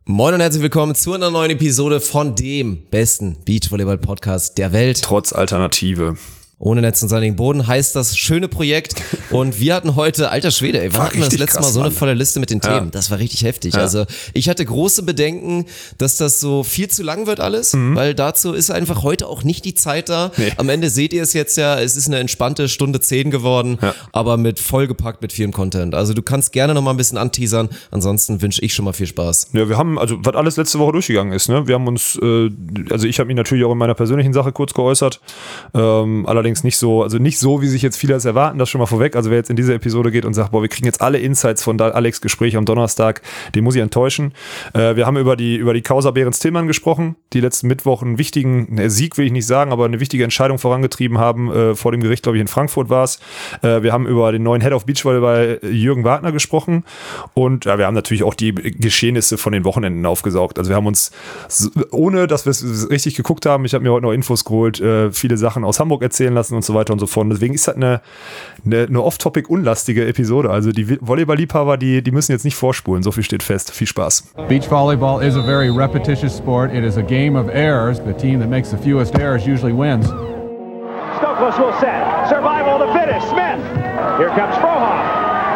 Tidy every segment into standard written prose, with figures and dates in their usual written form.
Moin und herzlich willkommen zu einer neuen Episode von dem besten Beachvolleyball-Podcast der Welt. Trotz Alternative. Ohne Netz und sandigen Boden heißt das schöne Projekt. Und wir hatten heute, alter Schwede, ey, wann hatten wir das letzte Mal so eine volle Liste mit den Themen? Das war richtig heftig. Ja. Also ich hatte große Bedenken, dass das so viel zu lang wird alles, weil dazu ist einfach heute auch nicht die Zeit da. Nee. Am Ende seht ihr es jetzt ja, es ist eine entspannte Stunde 10 geworden, aber mit vollgepackt mit vielem Content. Also du kannst gerne noch mal ein bisschen anteasern, ansonsten wünsche ich schon mal viel Spaß. Ja, wir haben, also was alles letzte Woche durchgegangen ist, ne? Wir haben uns, also ich habe mich natürlich auch in meiner persönlichen Sache kurz geäußert, allerdings nicht so, wie sich jetzt viele das erwarten, das schon mal vorweg. Also wer jetzt in diese Episode geht und sagt, boah, wir kriegen jetzt alle Insights von Alex Gespräch am Donnerstag, den muss ich enttäuschen. Wir haben über die Causa Behrens-Tillmann gesprochen, die letzten Mittwoch einen wichtigen, Sieg will ich nicht sagen, aber eine wichtige Entscheidung vorangetrieben haben, vor dem Gericht, glaube ich, in Frankfurt war es. Wir haben über den neuen Head of Beachvolleyball Jürgen Wagner gesprochen und ja, wir haben natürlich auch die Geschehnisse von den Wochenenden aufgesaugt. Also wir haben uns, ohne dass wir es richtig geguckt haben, ich habe mir heute noch Infos geholt, viele Sachen aus Hamburg erzählen lassen und so weiter und so fort. Deswegen ist das eine off-topic unlastige Episode. Also die Volleyball-Liebhaber, die müssen jetzt nicht vorspulen. So viel steht fest. Viel Spaß. Beach volleyball is a very repetitious sport. It is a game of errors. The team that makes the fewest errors usually wins. Stokos will set. Survival to finish. Smith. Here comes Frohoff.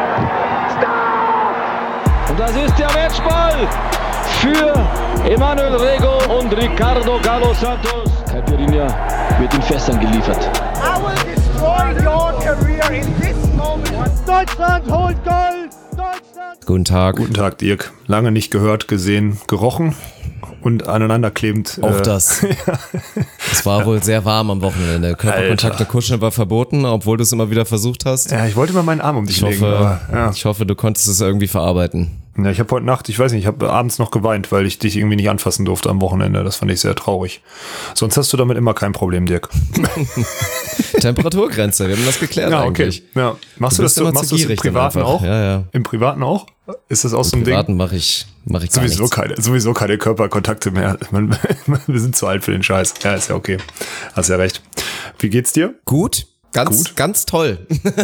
Stop! Und das ist der Matchball für Emanuel Rego und Ricardo Galo Santos. Caipirinha wird in Fässern geliefert. I will destroy your career in this moment. Deutschland holt Gold! Deutschland! Guten Tag. Guten Tag, Dirk. Lange nicht gehört, gesehen, gerochen und aneinanderklebend. Auch das. Es war wohl sehr warm am Wochenende. Körperkontakte kuscheln war verboten, obwohl du es immer wieder versucht hast. Ja, ich wollte mal meinen Arm um dich legen. Ich hoffe, du konntest es irgendwie verarbeiten. Ja, ich habe heute Nacht, ich weiß nicht, ich habe abends noch geweint, weil ich dich irgendwie nicht anfassen durfte am Wochenende. Das fand ich sehr traurig. Sonst hast du damit immer kein Problem, Dirk. Temperaturgrenze, wir haben das geklärt eigentlich. Ja. Machst du das im Privaten auch? Ja. Im Privaten auch? Ist das auch so ein Ding? Im Privaten mache ich sowieso keine Körperkontakte mehr. Wir sind zu alt für den Scheiß. Ja, ist ja okay. Hast ja recht. Wie geht's dir? Gut. Ganz toll.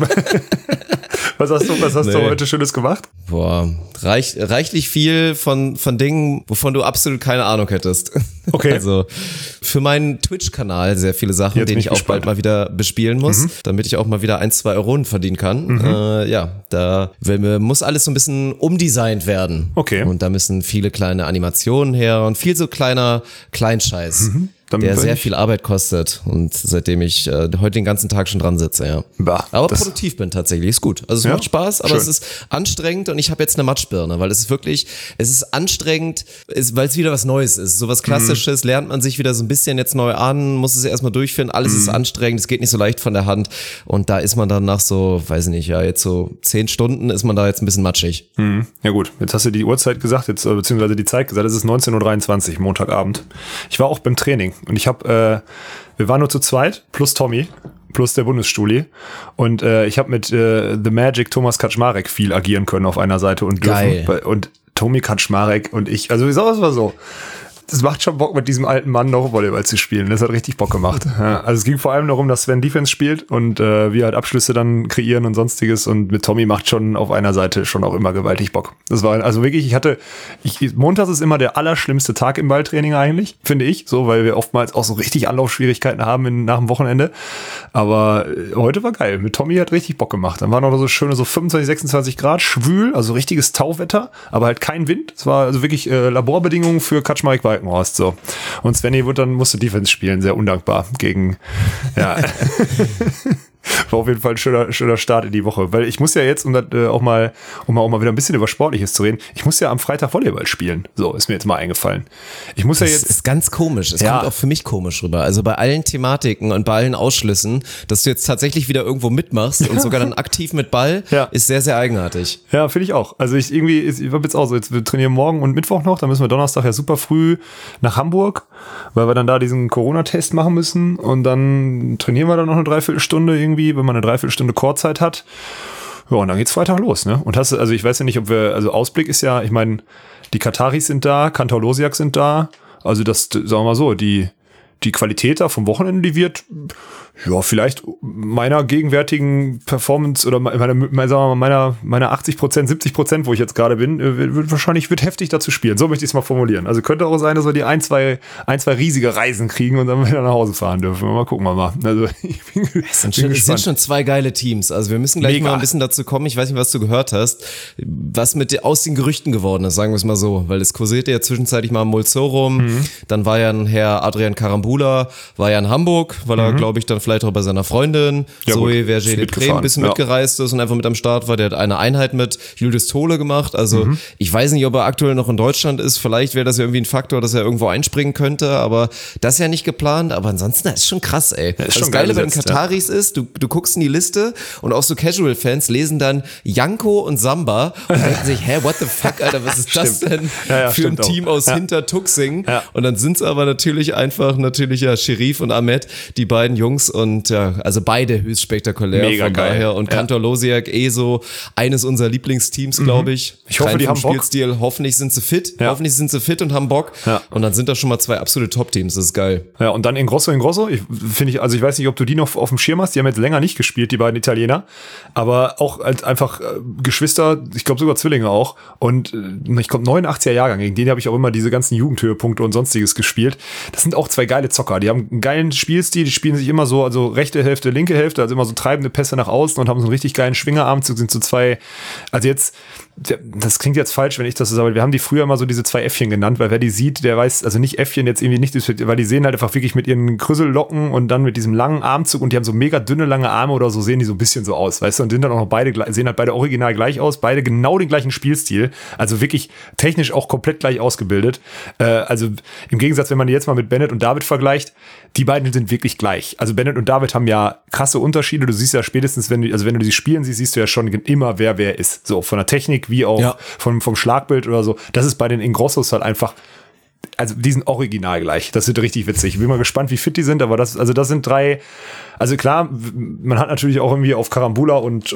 Was hast du heute Schönes gemacht? Boah, reichlich viel von Dingen, wovon du absolut keine Ahnung hättest. Okay. Also für meinen Twitch-Kanal sehr viele Sachen, Jetzt den ich auch bald mal wieder bespielen muss, damit ich auch mal wieder 1-2 Euronen verdienen kann. Da muss alles so ein bisschen umdesignt werden. Okay. Und da müssen viele kleine Animationen her und viel so Kleinscheiß. Der sehr viel Arbeit kostet und seitdem ich heute den ganzen Tag schon dran sitze, ja. Aber produktiv bin tatsächlich, ist gut. Also es macht Spaß, aber es ist anstrengend und ich habe jetzt eine Matschbirne, weil es ist anstrengend, weil es wieder was Neues ist. So was Klassisches lernt man sich wieder so ein bisschen jetzt neu an, muss es erstmal durchführen, alles ist anstrengend, es geht nicht so leicht von der Hand und da ist man dann nach so, weiß ich nicht, ja, jetzt so 10 Stunden ist man da jetzt ein bisschen matschig. Ja gut, jetzt hast du die Uhrzeit gesagt, beziehungsweise die Zeit gesagt, es ist 19.23 Uhr, Montagabend. Ich war auch beim Training. Und wir waren nur zu zweit, plus Tommy, plus der Bundesstuli. Und ich habe mit The Magic Thomas Kaczmarek viel agieren können auf einer Seite und dürfen. Geil. Und Tommy Kaczmarek und ich, also es war so. Das macht schon Bock, mit diesem alten Mann noch Volleyball zu spielen. Das hat richtig Bock gemacht. Ja, also es ging vor allem darum, dass Sven Defense spielt und wir halt Abschlüsse dann kreieren und sonstiges. Und mit Tommy macht schon auf einer Seite schon auch immer gewaltig Bock. Das war also wirklich, montags ist immer der allerschlimmste Tag im Balltraining eigentlich, finde ich. So, weil wir oftmals auch so richtig Anlaufschwierigkeiten haben nach dem Wochenende. Aber heute war geil. Mit Tommy hat richtig Bock gemacht. Dann waren noch so schöne so 25, 26 Grad, schwül, also richtiges Tauwetter, aber halt kein Wind. Es war also wirklich Laborbedingungen für Kaczmarek Walkenhorst, so. Und Svenny musste Defense spielen, sehr undankbar gegen, ja. War auf jeden Fall ein schöner Start in die Woche, weil ich muss ja jetzt, um auch mal wieder ein bisschen über Sportliches zu reden, ich muss ja am Freitag Volleyball spielen. So, ist mir jetzt mal eingefallen. Das ist ganz komisch. Es kommt auch für mich komisch rüber. Also bei allen Thematiken und bei allen Ausschlüssen, dass du jetzt tatsächlich wieder irgendwo mitmachst und sogar dann aktiv mit Ball, ist sehr, sehr eigenartig. Ja, finde ich auch. Also ich habe jetzt auch so, wir trainieren morgen und Mittwoch noch, dann müssen wir Donnerstag ja super früh nach Hamburg, weil wir dann da diesen Corona-Test machen müssen und dann trainieren wir dann noch eine Dreiviertelstunde irgendwie, wenn man eine Dreiviertelstunde Chorzeit hat. Ja, und dann geht's Freitag los, ne? Und also ich weiß ja nicht, Ausblick ist ja, ich meine, die Kataris sind da, Kantor Losiak sind da, also das, sagen wir mal so, die die Qualität da vom Wochenende, die wird ja vielleicht meiner gegenwärtigen Performance oder meiner 80%, 70%, wo ich jetzt gerade bin, wird heftig dazu spielen. So möchte ich es mal formulieren. Also könnte auch sein, dass wir die ein, zwei riesige Reisen kriegen und dann wieder nach Hause fahren dürfen. Mal gucken wir mal. Also ich bin gespannt. Es sind schon 2 geile Teams. Also wir müssen gleich mal ein bisschen dazu kommen. Ich weiß nicht, was du gehört hast, was aus den Gerüchten geworden ist, sagen wir es mal so. Weil es kursierte ja zwischenzeitlich mal im Mulzo rum. Dann war ja ein Herr Adrian Karambula, war ja in Hamburg, weil er, glaube ich, dann vielleicht auch bei seiner Freundin Zoe Verger-Depré ein bisschen mitgereist ist und einfach mit am Start war. Der hat eine Einheit mit Julius Tole gemacht. Also ich weiß nicht, ob er aktuell noch in Deutschland ist. Vielleicht wäre das ja irgendwie ein Faktor, dass er irgendwo einspringen könnte, aber das ist ja nicht geplant. Aber ansonsten, das ist schon krass, ey. Das Geile bei den Kataris ist, du guckst in die Liste und auch so Casual-Fans lesen dann Janko und Samba und denken sich, what the fuck, Alter, was ist das denn für ein Team aus Hintertuxing? Ja. Und dann sind es aber natürlich Sherif und Ahmed, die beiden Jungs und also beide höchst spektakulär. Mega geil. Daher. Und Kantor Losiak so eines unserer Lieblingsteams, glaube ich. Ich hoffe, die haben Bock. Spielstil. Hoffentlich sind sie fit. Hoffentlich sind sie fit und haben Bock. Ja. Und dann sind das schon mal 2 absolute Top-Teams. Das ist geil. Ja, und dann Ingrosso. Ich weiß nicht, ob du die noch auf dem Schirm hast. Die haben jetzt länger nicht gespielt, die beiden Italiener. Aber auch als einfach Geschwister, ich glaube sogar Zwillinge auch. Und ich glaube 89er Jahrgang. Gegen den habe ich auch immer diese ganzen Jugendhöhepunkte und sonstiges gespielt. Das sind auch 2 geile Zocker. Die haben einen geilen Spielstil. Die spielen sich immer so, also rechte Hälfte, linke Hälfte, also immer so treibende Pässe nach außen und haben so einen richtig geilen Schwingerarmzug, sind so 2, also jetzt, das klingt jetzt falsch, wenn ich das so sage, wir haben die früher immer so diese 2 Äffchen genannt, weil wer die sieht, der weiß, also nicht Äffchen jetzt irgendwie nicht, weil die sehen halt einfach wirklich mit ihren Krüssellocken und dann mit diesem langen Armzug und die haben so mega dünne, lange Arme oder so, sehen die so ein bisschen so aus, weißt du, und sind dann auch noch sehen halt beide original gleich aus, beide genau den gleichen Spielstil, also wirklich technisch auch komplett gleich ausgebildet, also im Gegensatz, wenn man die jetzt mal mit Bennett und David vergleicht, die beiden sind wirklich gleich. Also Bennett und David haben ja krasse Unterschiede. Du siehst ja spätestens, wenn du sie spielen siehst, siehst du ja schon immer, wer ist. So von der Technik wie auch vom Schlagbild oder so. Das ist bei den Ingrossos halt einfach, also die sind original gleich. Das wird richtig witzig. Ich bin mal gespannt, wie fit die sind, aber das sind 3. Also klar, man hat natürlich auch irgendwie auf Karambula und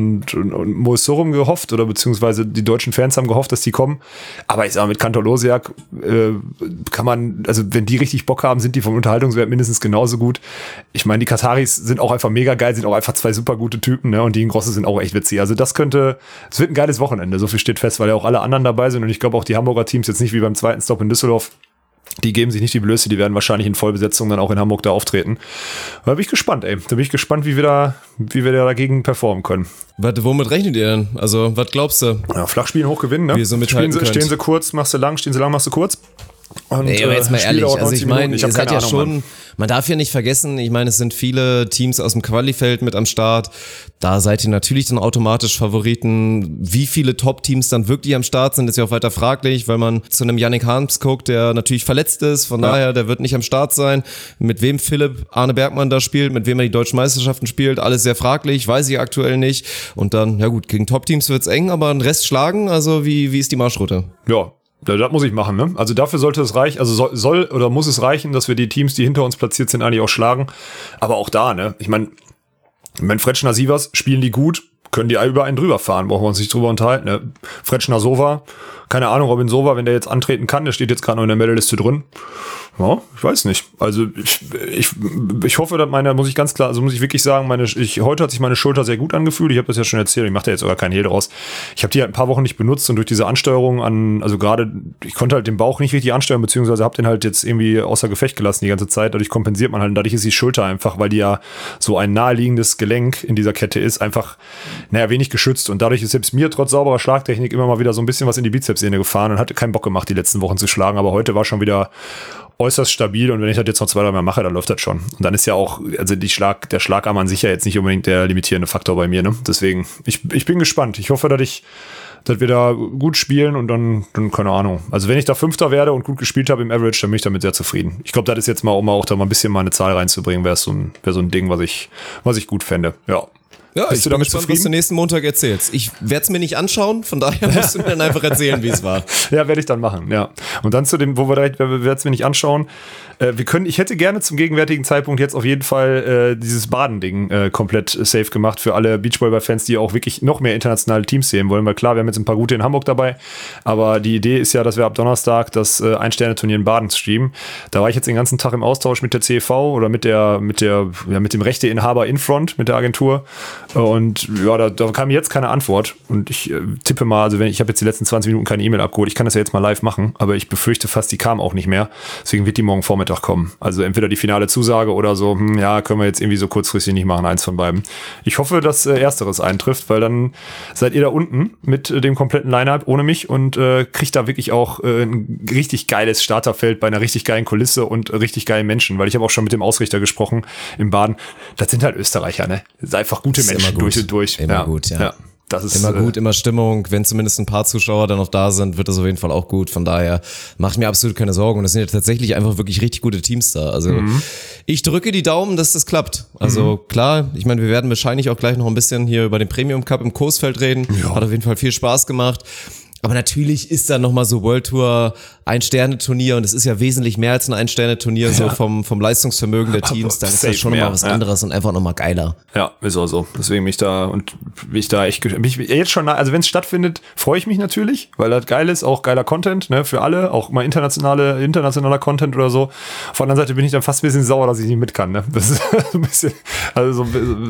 Moesorum gehofft oder beziehungsweise die deutschen Fans haben gehofft, dass die kommen. Aber ich sag mal, mit Kantor Losiak kann man, also wenn die richtig Bock haben, sind die vom Unterhaltungswert mindestens genauso gut. Ich meine, die Kataris sind auch einfach mega geil, sind auch einfach 2 super gute Typen, ne? Und die Ingrosso sind auch echt witzig. Also es wird ein geiles Wochenende, so viel steht fest, weil ja auch alle anderen dabei sind und ich glaube auch die Hamburger Teams jetzt nicht wie beim zweiten Stop in Düsseldorf. Die geben sich nicht die Blöße, die werden wahrscheinlich in Vollbesetzung dann auch in Hamburg da auftreten. Da bin ich gespannt, ey. Da bin ich gespannt, wie wir da dagegen performen können. Womit rechnet ihr denn? Also, was glaubst du? Ja, flach spielen, hoch gewinnen, ne? Wie ihr so mithalten könnt. Stehen sie kurz, machst du lang, stehen sie lang, machst du kurz. Und, nee, aber jetzt mal ehrlich, also ich meine, ihr seid ja Ahnung, schon, man darf ja nicht vergessen, ich meine, es sind viele Teams aus dem Qualifeld mit am Start, da seid ihr natürlich dann automatisch Favoriten. Wie viele Top-Teams dann wirklich am Start sind, ist ja auch weiter fraglich, weil man zu einem Yannick Harms guckt, der natürlich verletzt ist, von daher, der wird nicht am Start sein. Mit wem Philipp Arne Bergmann da spielt, mit wem er die deutschen Meisterschaften spielt, alles sehr fraglich, weiß ich aktuell nicht. Und dann, ja gut, gegen Top-Teams wird's eng, aber den Rest schlagen, also wie ist die Marschroute? Ja. Das muss ich machen, ne? Also dafür sollte es reichen, also soll oder muss es reichen, dass wir die Teams, die hinter uns platziert sind, eigentlich auch schlagen. Aber auch da, ne? Ich meine, Fretschner Sievers spielen die gut, können die über einen drüber fahren, brauchen wir uns nicht drüber unterhalten, ne? Fretschner Sova, keine Ahnung, Robin Sova, wenn der jetzt antreten kann, der steht jetzt gerade noch in der Meldeliste drin. Ja, ich weiß nicht. Also ich hoffe, dass muss ich ganz klar, also muss ich wirklich sagen, heute hat sich meine Schulter sehr gut angefühlt. Ich habe das ja schon erzählt, ich mache da jetzt sogar keinen Hehl draus. Ich habe die halt ein paar Wochen nicht benutzt und durch diese Ansteuerung also gerade, ich konnte halt den Bauch nicht richtig ansteuern, beziehungsweise habe den halt jetzt irgendwie außer Gefecht gelassen die ganze Zeit. Dadurch kompensiert man halt und dadurch ist die Schulter einfach, weil die ja so ein naheliegendes Gelenk in dieser Kette ist, einfach, wenig geschützt und dadurch ist selbst mir trotz sauberer Schlagtechnik immer mal wieder so ein bisschen was in die Bizepssehne gefahren und hatte keinen Bock gemacht, die letzten Wochen zu schlagen, aber heute war schon wieder äußerst stabil und wenn ich das jetzt noch 2-3 Mal mache, dann läuft das schon. Und dann ist ja auch, also der Schlagarm an sich ja jetzt nicht unbedingt der limitierende Faktor bei mir, ne? Deswegen, ich bin gespannt. Ich hoffe, dass wir da gut spielen und dann, keine Ahnung. Also wenn ich da Fünfter werde und gut gespielt habe im Average, dann bin ich damit sehr zufrieden. Ich glaube, das ist jetzt mal, um auch da mal ein bisschen mal eine Zahl reinzubringen, wäre so ein Ding, was ich gut fände. Ja. Ja, ich bin gespannt, was du nächsten Montag erzählst. Ich werde es mir nicht anschauen, von daher musst du mir dann einfach erzählen, wie es war. Ja, werde ich dann machen, ja. Und dann zu dem, wo wir werden es mir nicht anschauen. Ich hätte gerne zum gegenwärtigen Zeitpunkt jetzt auf jeden Fall dieses Baden-Ding komplett safe gemacht für alle Beachvolleyball-Fans, die auch wirklich noch mehr internationale Teams sehen wollen, weil klar, wir haben jetzt ein paar gute in Hamburg dabei, aber die Idee ist ja, dass wir ab Donnerstag das Ein-Sterne-Turnier in Baden streamen. Da war ich jetzt den ganzen Tag im Austausch mit der CEV oder mit dem Rechteinhaber Infront, mit der Agentur, und ja, da kam jetzt keine Antwort und ich tippe mal, also ich habe jetzt die letzten 20 Minuten keine E-Mail abgeholt, ich kann das ja jetzt mal live machen, aber ich befürchte fast, die kam auch nicht mehr, deswegen wird die morgen Vormittag kommen. Also entweder die finale Zusage oder so, ja, können wir jetzt irgendwie so kurzfristig nicht machen, eins von beiden. Ich hoffe, dass Ersteres eintrifft, weil dann seid ihr da unten mit dem kompletten Line-Up ohne mich und kriegt da wirklich auch ein richtig geiles Starterfeld bei einer richtig geilen Kulisse und richtig geilen Menschen, weil ich habe auch schon mit dem Ausrichter gesprochen im Baden. Das sind halt Österreicher, ne? Das sind einfach gute Menschen durch und durch. Immer gut, ja. Das ist immer gut, immer Stimmung. Wenn zumindest ein paar Zuschauer dann noch da sind, wird das auf jeden Fall auch gut. Von daher mache ich mir absolut keine Sorgen. Und das sind ja tatsächlich einfach wirklich richtig gute Teams da. Also ich drücke die Daumen, dass das klappt. Also klar, ich meine, wir werden wahrscheinlich auch gleich noch ein bisschen hier über den Premium Cup im Coesfeld reden. Ja. Hat auf jeden Fall viel Spaß gemacht. Aber natürlich ist da nochmal so World Tour Ein-Sterne-Turnier und es ist ja wesentlich mehr als ein Ein-Sterne-Turnier, so vom Leistungsvermögen der Teams, da ist das schon nochmal was anderes und einfach nochmal geiler. Ja, ist auch so. Deswegen bin ich da echt jetzt schon, also wenn es stattfindet, freue ich mich natürlich, weil das geil ist, auch geiler Content, ne, für alle, auch mal internationaler Content oder so. Auf der anderen Seite bin ich dann fast ein bisschen sauer, dass ich nicht mit kann, ne. Das ist so ein bisschen, also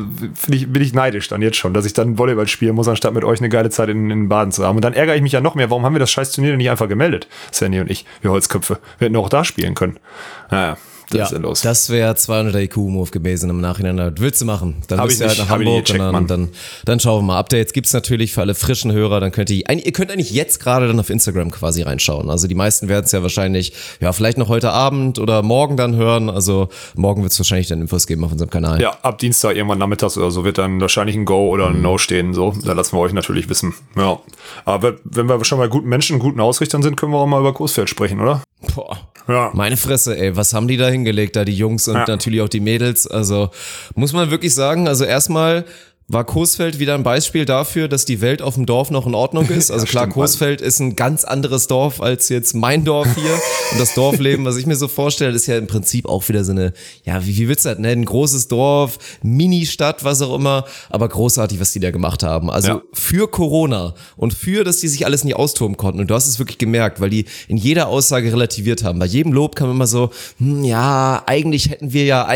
bin ich neidisch dann jetzt schon, dass ich dann Volleyball spielen muss, anstatt mit euch eine geile Zeit in Baden zu haben. Und dann ärgere ich mich ja noch mehr, warum haben wir das scheiß Turnier denn nicht einfach gemeldet, Sandy und ich, wir Holzköpfe. Wir hätten auch da spielen können. Naja, das ist ja los. Das wäre 200 IQ-Move gewesen im Nachhinein. Das willst du machen. Dann bist du halt nach Hamburg und dann schauen wir mal. Updates gibt's natürlich für alle frischen Hörer. Dann könnt ihr könnt eigentlich jetzt gerade dann auf Instagram quasi reinschauen. Also die meisten werden es ja wahrscheinlich, vielleicht noch heute Abend oder morgen dann hören. Also morgen wird es wahrscheinlich dann Infos geben auf unserem Kanal. Ja, ab Dienstag irgendwann nachmittags oder so wird dann wahrscheinlich ein Go oder ein No stehen. So, da lassen wir euch natürlich wissen. Ja, aber wenn wir schon bei guten Menschen, guten Ausrichtern sind, können wir auch mal über Coesfeld sprechen, oder? Boah. Ja. Meine Fresse, ey, was haben die da hingelegt, da die Jungs und natürlich auch die Mädels, also muss man wirklich sagen, also erstmal war Coesfeld wieder ein Beispiel dafür, dass die Welt auf dem Dorf noch in Ordnung ist. Also klar, Coesfeld ist ein ganz anderes Dorf als jetzt mein Dorf hier. Und das Dorfleben, was ich mir so vorstelle, ist ja im Prinzip auch wieder so eine, wie willst du das nennen? Ein großes Dorf, Mini-Stadt, was auch immer. Aber großartig, was die da gemacht haben. Also für Corona und für, dass die sich alles nicht austoben konnten. Und du hast es wirklich gemerkt, weil die in jeder Aussage relativiert haben. Bei jedem Lob kam immer so, eigentlich hätten wir ja.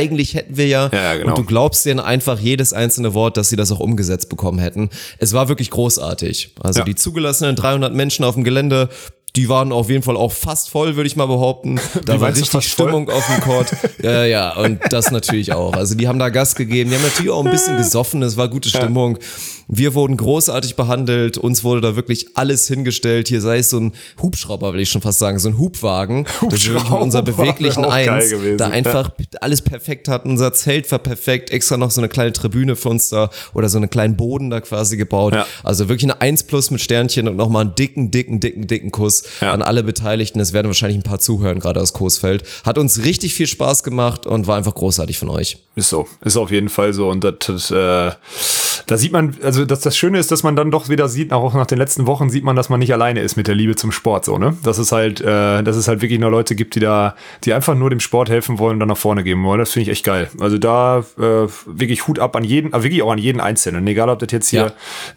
Ja, genau. Und du glaubst denen einfach jedes einzelne Wort, dass sie das auch umgesetzt bekommen hätten. Es war wirklich großartig. Also die zugelassenen 300 Menschen auf dem Gelände, die waren auf jeden Fall auch fast voll, würde ich mal behaupten. Da war richtig Stimmung auf dem Court. Ja, und das natürlich auch. Also die haben da Gas gegeben. Die haben natürlich auch ein bisschen gesoffen. Es war gute Stimmung. Wir wurden großartig behandelt. Uns wurde da wirklich alles hingestellt. Hier sei es so ein Hubschrauber, will ich schon fast sagen, so ein Hubwagen. Das ist wirklich mit unserer beweglichen Eins. Da einfach alles perfekt hatten. Unser Zelt war perfekt. Extra noch so eine kleine Tribüne für uns da oder so einen kleinen Boden da quasi gebaut. Ja. Also wirklich eine 1+ mit Sternchen und nochmal einen dicken Kuss an alle Beteiligten. Es werden wahrscheinlich ein paar zuhören, gerade aus Coesfeld. Hat uns richtig viel Spaß gemacht und war einfach großartig von euch. Ist so. Ist auf jeden Fall so. Und da sieht man, also das Schöne ist, dass man dann doch wieder sieht, auch nach den letzten Wochen sieht man, dass man nicht alleine ist mit der Liebe zum Sport, so, ne? Dass es halt wirklich nur Leute gibt, die einfach nur dem Sport helfen wollen und dann nach vorne geben wollen. Das finde ich echt geil. Also da wirklich Hut ab an jeden, wirklich auch an jeden Einzelnen. Egal, ob das jetzt hier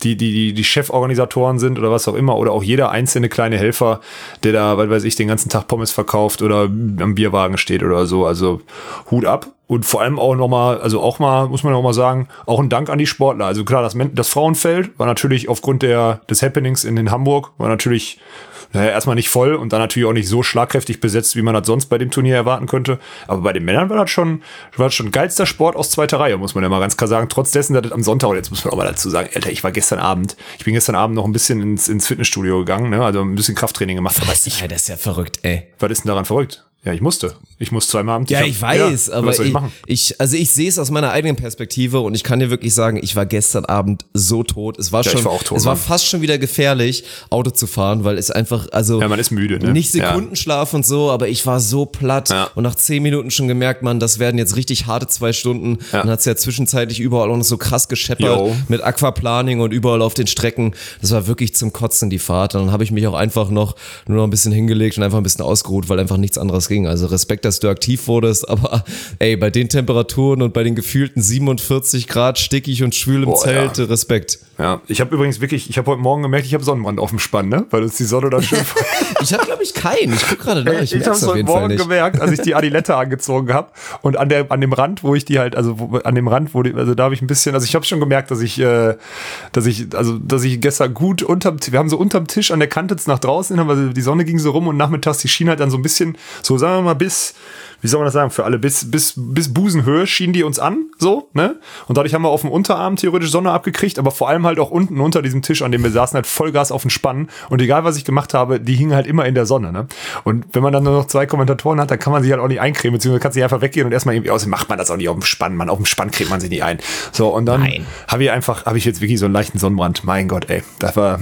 die Cheforganisatoren sind oder was auch immer oder auch jeder einzelne kleine Helfer, der da, weil weiß ich, den ganzen Tag Pommes verkauft oder am Bierwagen steht oder so. Also Hut ab. Und vor allem auch nochmal, also auch mal, muss man auch mal sagen, auch ein Dank an die Sportler. Also klar, das Frauenfeld war natürlich aufgrund des Happenings in Hamburg, war natürlich erstmal nicht voll und dann natürlich auch nicht so schlagkräftig besetzt, wie man das sonst bei dem Turnier erwarten könnte. Aber bei den Männern war das schon geilster Sport aus zweiter Reihe, muss man ja mal ganz klar sagen. Trotz dessen, dass das am Sonntag, und jetzt muss man auch mal dazu sagen, Alter, ich bin gestern Abend noch ein bisschen ins Fitnessstudio gegangen, ne? Also ein bisschen Krafttraining gemacht. Das ist ja verrückt, ey. Was ist denn daran verrückt? Ja, ich musste. Ich muss zweimal am Tisch. Ja, ich weiß, aber ich sehe es aus meiner eigenen Perspektive und ich kann dir wirklich sagen, ich war gestern Abend so tot. Es war war fast schon wieder gefährlich, Auto zu fahren, weil es einfach, man ist müde, ne? Nicht Sekundenschlaf und so, aber ich war so platt und nach 10 Minuten schon gemerkt, man, das werden jetzt richtig harte 2 Stunden. Dann hat's ja zwischenzeitlich überall auch noch so krass gescheppert mit Aquaplaning und überall auf den Strecken. Das war wirklich zum Kotzen, die Fahrt. Und dann habe ich mich auch einfach nur noch ein bisschen hingelegt und einfach ein bisschen ausgeruht, weil einfach nichts anderes ging. Also Respekt, dass du aktiv wurdest, aber ey, bei den Temperaturen und bei den gefühlten 47 Grad stickig und schwül im Zelt, Respekt. Ja, ich habe heute Morgen gemerkt, ich habe Sonnenbrand auf dem Spann, ne? Weil uns die Sonne da schön... Ich habe, glaube ich, keinen. Ich gucke gerade nach. Ich habe es heute Morgen gemerkt, als ich die Adilette angezogen habe und an dem Rand, wo ich die halt, da habe ich ein bisschen, also ich habe schon gemerkt, dass ich gestern gut wir haben so unterm Tisch an der Kante nach draußen, also die Sonne ging so rum und nachmittags, die schien halt dann so ein bisschen, so sagen wir mal bis, wie soll man das sagen, für alle, bis Busenhöhe schienen die uns an, so, ne? Und dadurch haben wir auf dem Unterarm theoretisch Sonne abgekriegt, aber vor allem halt auch unten unter diesem Tisch, an dem wir saßen, halt Vollgas auf den Spann. Und egal, was ich gemacht habe, die hingen halt immer in der Sonne, ne? Und wenn man dann nur noch 2 Kommentatoren hat, dann kann man sich halt auch nicht eincremen, beziehungsweise kannst du nicht einfach weggehen und erstmal irgendwie macht man das auch nicht auf dem Spann, man, auf dem Spann cremt man sich nicht ein. So, und dann habe ich jetzt wirklich so einen leichten Sonnenbrand. Mein Gott, ey, das war,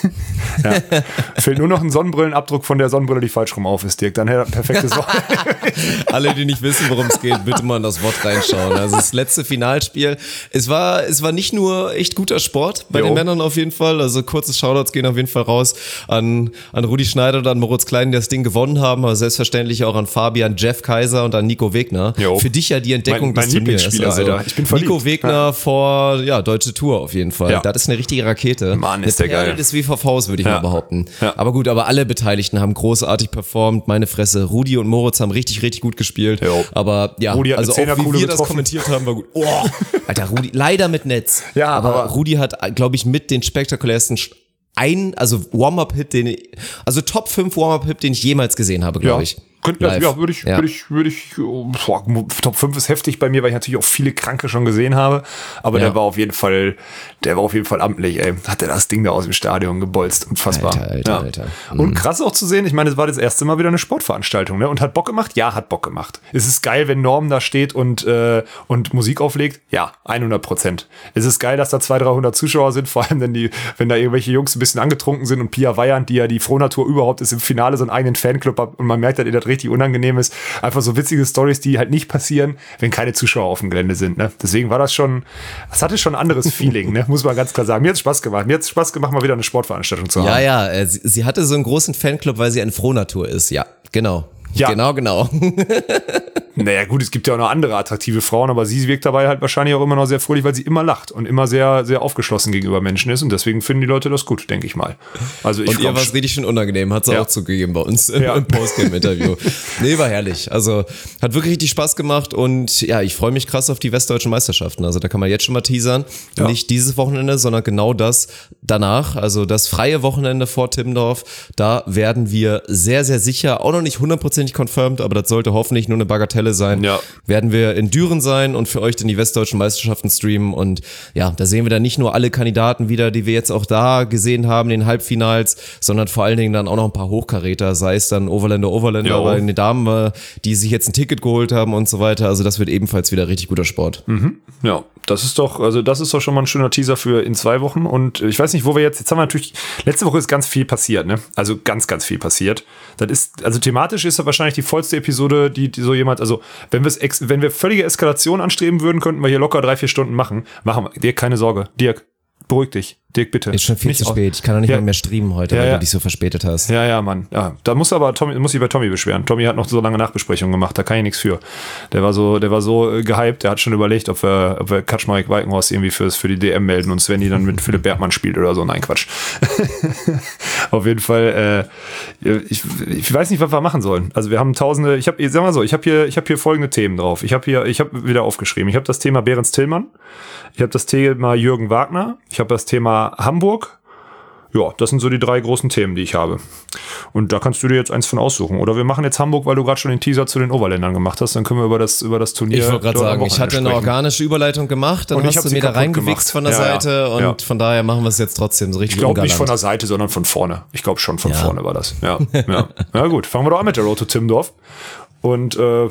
fehlt nur noch ein Sonnenbrillenabdruck von der Sonnenbrille, die falsch rum auf ist, Dirk. Dann perfektes Sonne. Alle, die nicht wissen, worum es geht, bitte mal in das Wort reinschauen. Also das letzte Finalspiel, es war nicht nur echt guter Sport bei den Männern auf jeden Fall. Also kurze Shoutouts gehen auf jeden Fall raus an Rudi Schneider und an Moritz Klein, die das Ding gewonnen haben, aber selbstverständlich auch an Fabian Jeff Kaiser und an Nico Wegner. Für dich ja die Entdeckung des Turniers. Also, Alter. Ich bin verliebt. Nico Wegner vor Deutsche Tour auf jeden Fall. Ja. Das ist eine richtige Rakete. Mann, ist der geil. Des WVVs, würde ich mal behaupten. Ja. Aber gut, alle Beteiligten haben großartig performt. Meine Fresse, Rudi und Moritz haben richtig, richtig gut gespielt. Jo. Aber ja, Rudi hat also auch wie wir das kommentiert haben, war gut. Oh, Alter, Rudi, leider mit Netz. Ja, aber Rudi hat, glaube ich, mit den spektakulärsten Warm-Up-Hit, Top 5 Warm-Up-Hit, den ich jemals gesehen habe, glaube ich. Würde ich, Top 5 ist heftig bei mir, weil ich natürlich auch viele Kranke schon gesehen habe, aber der war auf jeden Fall amtlich, ey. Hat er das Ding da aus dem Stadion gebolzt, unfassbar. Alter. Und krass auch zu sehen, ich meine, es war das erste Mal wieder eine Sportveranstaltung, ne? Und hat Bock gemacht? Ja, hat Bock gemacht. Es ist geil, wenn Norm da steht und Musik auflegt? Ja, 100%. Es ist geil, dass da 200-300 Zuschauer sind, vor allem wenn da irgendwelche Jungs ein bisschen angetrunken sind und Pia Weyand, die ja die Frohnatur überhaupt ist, im Finale so einen eigenen Fanclub hat und man merkt, dass ihr das richtig unangenehm ist. Einfach so witzige Storys, die halt nicht passieren, wenn keine Zuschauer auf dem Gelände sind. Ne? Deswegen war das hatte schon ein anderes Feeling, ne? Muss man ganz klar sagen. Mir hat es Spaß gemacht. Mal wieder eine Sportveranstaltung zu haben. Ja, sie hatte so einen großen Fanclub, weil sie eine Frohnatur ist. Ja, genau. Ja. Genau. Naja gut, es gibt ja auch noch andere attraktive Frauen, aber sie wirkt dabei halt wahrscheinlich auch immer noch sehr fröhlich, weil sie immer lacht und immer sehr, sehr aufgeschlossen gegenüber Menschen ist und deswegen finden die Leute das gut, denke ich mal. Also und ihr war es richtig schön unangenehm, hat sie auch zugegeben bei uns im Postgame-Interview. Nee, war herrlich. Also hat wirklich richtig Spaß gemacht und ja, ich freue mich krass auf die westdeutschen Meisterschaften. Also da kann man jetzt schon mal teasern. Ja. Nicht dieses Wochenende, sondern genau das danach, also das freie Wochenende vor Timmendorf. Da werden wir sehr, sehr sicher, auch noch nicht 100% confirmed, aber das sollte hoffentlich nur eine Bagatelle sein, werden wir in Düren sein und für euch dann die westdeutschen Meisterschaften streamen und ja, da sehen wir dann nicht nur alle Kandidaten wieder, die wir jetzt auch da gesehen haben in den Halbfinals, sondern vor allen Dingen dann auch noch ein paar Hochkaräter, sei es dann Overländer bei den Damen, die sich jetzt ein Ticket geholt haben und so weiter, also das wird ebenfalls wieder richtig guter Sport. Mhm. Ja, das ist doch schon mal ein schöner Teaser für in 2 Wochen und ich weiß nicht, wo wir jetzt haben wir natürlich, letzte Woche ist ganz viel passiert, ne? Also ganz, ganz viel passiert. Das ist, also thematisch ist das wahrscheinlich die vollste Episode, die so jemand, also wenn wir völlige Eskalation anstreben würden, könnten wir hier locker 3-4 Stunden machen. Machen wir. Dirk, keine Sorge. Dirk, beruhig dich. Dirk, bitte. Ist schon viel zu spät. Ich kann doch nicht mehr streamen heute, weil du dich so verspätet hast. Ja, Mann. Ja, da muss ich bei Tommy beschweren. Tommy hat noch so lange Nachbesprechungen gemacht, da kann ich nichts für. Der war so gehypt, der hat schon überlegt, ob wir Kaczmarek Walkenhorst irgendwie für die DM melden und Svenny dann mit Philipp Bergmann spielt oder so. Nein, Quatsch. Auf jeden Fall, ich weiß nicht, was wir machen sollen. Also wir haben tausende, ich habe hier folgende Themen drauf. Ich habe wieder aufgeschrieben. Ich habe das Thema Behrens Tillmann. Ich habe das Thema Jürgen Wagner. Ich habe das Thema Hamburg. Ja, das sind so die 3 großen Themen, die ich habe. Und da kannst du dir jetzt eins von aussuchen. Oder wir machen jetzt Hamburg, weil du gerade schon den Teaser zu den Oberländern gemacht hast. Dann können wir über das Turnier. Ich wollte gerade sagen, ich hatte eine organische Überleitung gemacht, dann hast du mir da reingewichst von der Seite und von daher machen wir es jetzt trotzdem so richtig. Ich glaube nicht von der Seite, sondern von vorne. Ich glaube schon von vorne war das. Ja. Na gut, fangen wir doch an mit der Road to Timmendorf. Und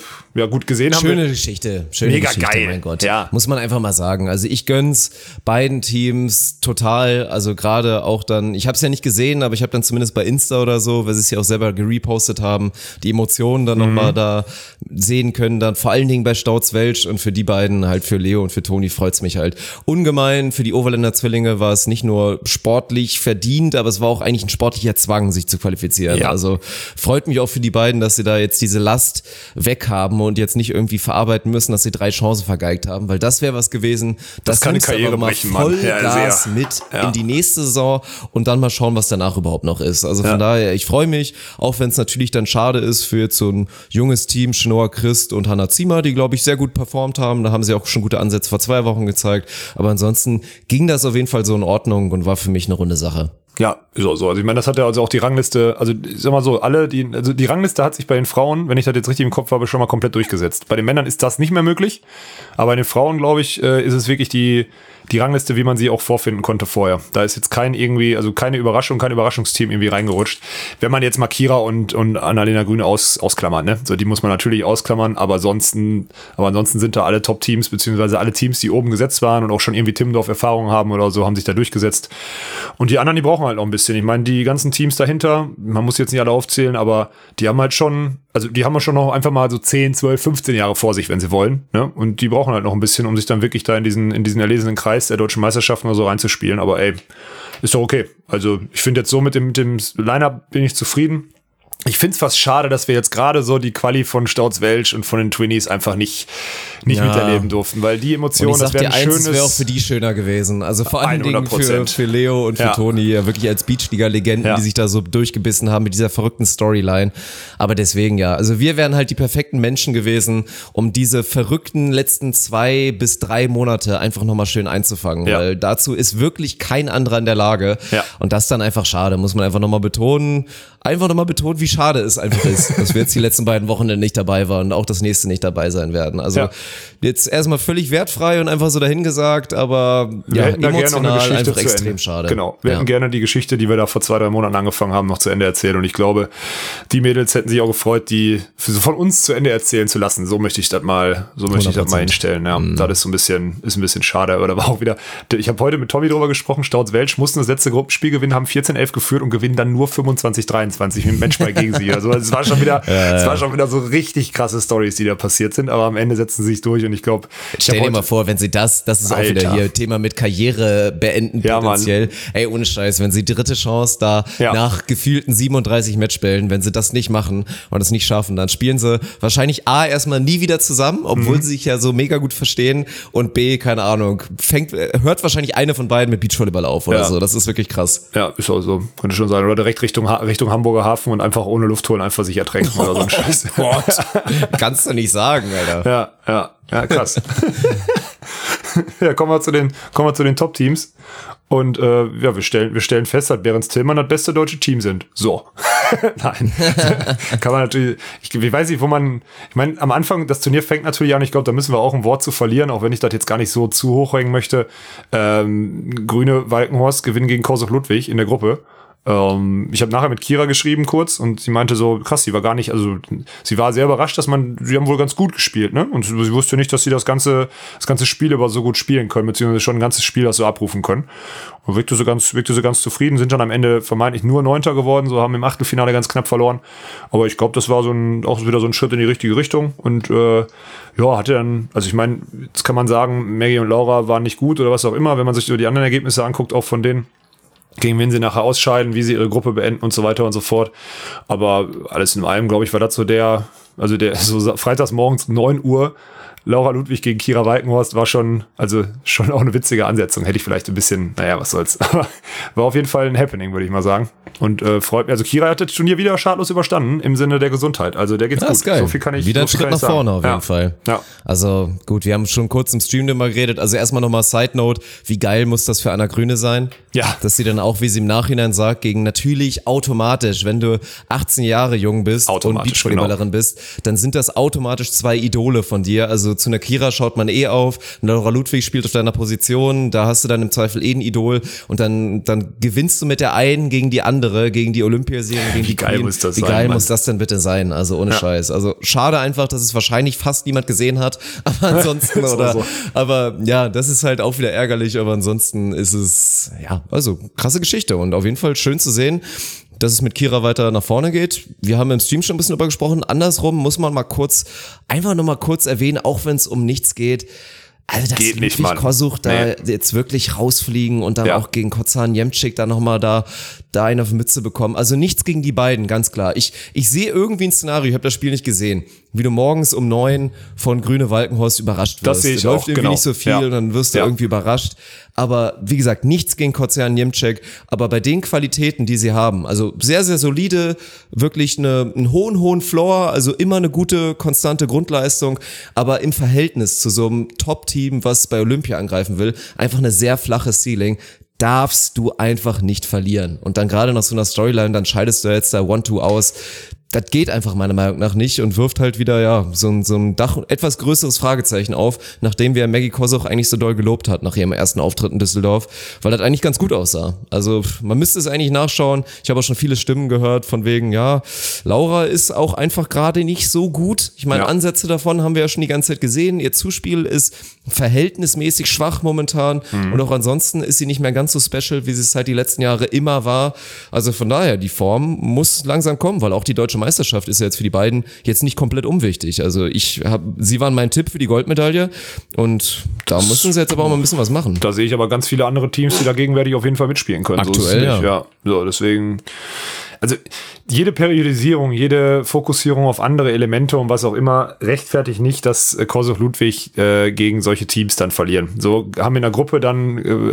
gut gesehen haben wir. Schöne Geschichte, mega geil. Mein Gott. Ja. Muss man einfach mal sagen. Also ich gönn's beiden Teams total. Also gerade auch dann, ich habe es ja nicht gesehen, aber ich habe dann zumindest bei Insta oder so, weil sie es ja auch selber gerepostet haben, die Emotionen dann nochmal da sehen können. Dann vor allen Dingen bei Stauds Welsch und für die beiden halt, für Leo und für Toni freut's mich halt ungemein. Für die Overländer Zwillinge war es nicht nur sportlich verdient, aber es war auch eigentlich ein sportlicher Zwang, sich zu qualifizieren. Ja. Also freut mich auch für die beiden, dass sie da jetzt diese Last weghaben und jetzt nicht irgendwie verarbeiten müssen, dass sie 3 Chancen vergeigt haben, weil das wäre was gewesen, das kann eine Karriere brechen, Mann. Vollgas mit in die nächste Saison und dann mal schauen, was danach überhaupt noch ist. Also von daher, ich freue mich, auch wenn es natürlich dann schade ist für jetzt so ein junges Team, Schnorr, Christ und Hannah Ziemer, die, glaube ich, sehr gut performt haben. Da haben sie auch schon gute Ansätze vor 2 Wochen gezeigt. Aber ansonsten ging das auf jeden Fall so in Ordnung und war für mich eine runde Sache. Ja, ist auch so. Also ich meine, das hat ja also auch die Rangliste, also ich sag mal so, die Rangliste hat sich bei den Frauen, wenn ich das jetzt richtig im Kopf habe, schon mal komplett durchgesetzt. Bei den Männern ist das nicht mehr möglich, aber bei den Frauen, glaube ich, ist es wirklich die Rangliste, wie man sie auch vorfinden konnte vorher. Da ist jetzt keine Überraschung, kein Überraschungsteam irgendwie reingerutscht. Wenn man jetzt mal Kira und Annalena Grüne ausklammert, ne? So, die muss man natürlich ausklammern, aber ansonsten sind da alle Top-Teams, beziehungsweise alle Teams, die oben gesetzt waren und auch schon irgendwie Timmendorf Erfahrung haben oder so, haben sich da durchgesetzt. Und die anderen, die brauchen halt noch ein bisschen. Ich meine, die ganzen Teams dahinter, man muss jetzt nicht alle aufzählen, aber die haben halt schon, also die haben schon noch einfach mal so 10, 12, 15 Jahre vor sich, wenn sie wollen, ne? Und die brauchen halt noch ein bisschen, um sich dann wirklich da in diesen erlesenen Kreis der deutschen Meisterschaften oder so reinzuspielen, aber ey, ist doch okay. Also ich finde jetzt so mit dem Line-Up bin ich zufrieden. Ich finde es fast schade, dass wir jetzt gerade so die Quali von Stauds Welsch und von den Twinnies einfach nicht miterleben durften, weil die Emotionen, das wäre ein schönes... Das wäre auch für die schöner gewesen. Also vor allen Dingen für Leo und für Toni, ja, wirklich als Beachliga-Legenden, die sich da so durchgebissen haben mit dieser verrückten Storyline. Aber deswegen also wir wären halt die perfekten Menschen gewesen, um diese verrückten letzten 2 bis 3 Monate einfach nochmal schön einzufangen, weil dazu ist wirklich kein anderer in der Lage. Ja. Und das ist dann einfach schade, muss man einfach nochmal betonen, wie schade es einfach ist, dass wir jetzt die letzten beiden Wochenende nicht dabei waren und auch das nächste nicht dabei sein werden. Also jetzt erstmal völlig wertfrei und einfach so dahingesagt, aber emotional einfach extrem schade. Genau, wir hätten gerne die Geschichte, die wir da vor 2, 3 Monaten angefangen haben, noch zu Ende erzählt und ich glaube, die Mädels hätten sich auch gefreut, die von uns zu Ende erzählen zu lassen. So möchte ich das mal hinstellen. Ja, das ist ein bisschen schade, aber da war auch wieder, ich habe heute mit Tommy drüber gesprochen, Stauds Welsch mussten das letzte Gruppenspiel gewinnen, haben 14-11 geführt und gewinnen dann nur 25-23 mit dem Matchball gegen sie. Also es war schon wieder so richtig krasse Storys, die da passiert sind, aber am Ende setzen sie sich durch und ich glaube... Stell dir mal vor, wenn sie das ist auch wieder hier Thema mit Karriere beenden potenziell. Ey, ohne Scheiß, wenn sie dritte Chance da nach gefühlten 37 Matchbällen, wenn sie das nicht machen und es nicht schaffen, dann spielen sie wahrscheinlich A, erstmal nie wieder zusammen, obwohl sie sich ja so mega gut verstehen und B, keine Ahnung, hört wahrscheinlich eine von beiden mit Beachvolleyball auf oder so. Das ist wirklich krass. Ja, ist auch so. Könnte schon sein. Oder direkt Richtung Hamburger Hafen und einfach ohne Luft holen, einfach sich ertränken oder so ein Scheiß. Gott. Kannst du nicht sagen, Alter. Ja, krass. Ja, kommen wir zu den Top-Teams. Und wir stellen fest, dass Behrens Tillmann das beste deutsche Team sind. So. Nein. Kann man natürlich, ich weiß nicht, ich meine, am Anfang, das Turnier fängt natürlich an, ich glaube, da müssen wir auch ein Wort zu verlieren, auch wenn ich das jetzt gar nicht so zu hoch hängen möchte. Grüne Walkenhorst gewinnen gegen Korsuk Ludwig in der Gruppe. Ich habe nachher mit Kira geschrieben kurz und sie meinte so, krass, sie war sehr überrascht, sie haben wohl ganz gut gespielt, ne? Und sie wusste nicht, dass sie das ganze Spiel über so gut spielen können, beziehungsweise schon ein ganzes Spiel das so abrufen können. Und wirkte so ganz zufrieden, sind dann am Ende vermeintlich nur 9. geworden, so haben im Achtelfinale ganz knapp verloren. Aber ich glaube, das war auch wieder so ein Schritt in die richtige Richtung und hatte dann, also ich meine, jetzt kann man sagen, Maggie und Laura waren nicht gut oder was auch immer, wenn man sich so die anderen Ergebnisse anguckt, auch von denen, gegen wen sie nachher ausscheiden, wie sie ihre Gruppe beenden und so weiter und so fort. Aber alles in allem, glaube ich, war das so so freitags morgens 9 Uhr, Laura Ludwig gegen Kira Walkenhorst war schon auch eine witzige Ansetzung. Hätte ich vielleicht ein bisschen, was soll's. Aber war auf jeden Fall ein Happening, würde ich mal sagen. Und freut mich. Also Kira hat das Turnier wieder schadlos überstanden im Sinne der Gesundheit. Also der geht's gut. Ist geil. So viel kann ich wieder ein Schritt nach vorne auf jeden Fall. Ja. Also gut, wir haben schon kurz im Stream darüber geredet. Also erstmal nochmal Side Note, wie geil muss das für Anna Grüne sein? Ja. Dass sie dann auch, wie sie im Nachhinein sagt, gegen natürlich automatisch, wenn du 18 Jahre jung bist und Beachvolleyballerin bist, dann sind das automatisch 2 Idole von dir. Also zu einer Kira schaut man auf, Laura Ludwig spielt auf deiner Position, da hast du dann im Zweifel ein Idol und dann gewinnst du mit der einen gegen die andere, gegen die Olympiasiegerin, gegen die Queen. Wie geil muss das denn bitte sein? Also ohne Scheiß. Also schade einfach, dass es wahrscheinlich fast niemand gesehen hat, aber ansonsten aber ja, das ist halt auch wieder ärgerlich, aber ansonsten ist es, also krasse Geschichte und auf jeden Fall schön zu sehen, dass es mit Kira weiter nach vorne geht. Wir haben im Stream schon ein bisschen drüber gesprochen. Andersrum muss man einfach nur mal kurz erwähnen, auch wenn es um nichts geht. Also, dass Ludwig Kosuch da jetzt wirklich rausfliegen und dann auch gegen Kozan Jemcik da nochmal da einen auf die Mütze bekommen. Also nichts gegen die beiden, ganz klar. Ich sehe irgendwie ein Szenario, ich habe das Spiel nicht gesehen, wie du morgens um 9 von Grüne Walkenhorst überrascht wirst. Das sehe ich läuft auch, irgendwie nicht so viel und dann wirst du irgendwie überrascht. Aber wie gesagt, nichts gegen Kozan Jemcik, aber bei den Qualitäten, die sie haben, also sehr, sehr solide, wirklich einen hohen Floor, also immer eine gute, konstante Grundleistung, aber im Verhältnis zu so einem Top-Team, was bei Olympia angreifen will, einfach eine sehr flache Ceiling, darfst du einfach nicht verlieren. Und dann gerade nach so einer Storyline, dann scheidest du jetzt da 1-2 aus. Das geht einfach meiner Meinung nach nicht und wirft halt wieder so ein etwas größeres Fragezeichen auf, nachdem wir Maggie Kosuch eigentlich so doll gelobt hat nach ihrem ersten Auftritt in Düsseldorf, weil das eigentlich ganz gut aussah. Also man müsste es eigentlich nachschauen. Ich habe auch schon viele Stimmen gehört von wegen, Laura ist auch einfach gerade nicht so gut. Ich meine, Ansätze davon haben wir ja schon die ganze Zeit gesehen. Ihr Zuspiel ist verhältnismäßig schwach momentan und auch ansonsten ist sie nicht mehr ganz so special, wie sie es halt die letzten Jahre immer war. Also von daher, die Form muss langsam kommen, weil auch die deutsche Meisterschaft ist ja jetzt für die beiden jetzt nicht komplett unwichtig. Also sie waren mein Tipp für die Goldmedaille und da müssen sie jetzt aber auch mal ein bisschen was machen. Da sehe ich aber ganz viele andere Teams, die da gegenwärtig auf jeden Fall mitspielen können. Aktuell, so deswegen, also jede Periodisierung, jede Fokussierung auf andere Elemente und was auch immer rechtfertigt nicht, dass Kosuch Ludwig gegen solche Teams dann verlieren. So haben wir in der Gruppe dann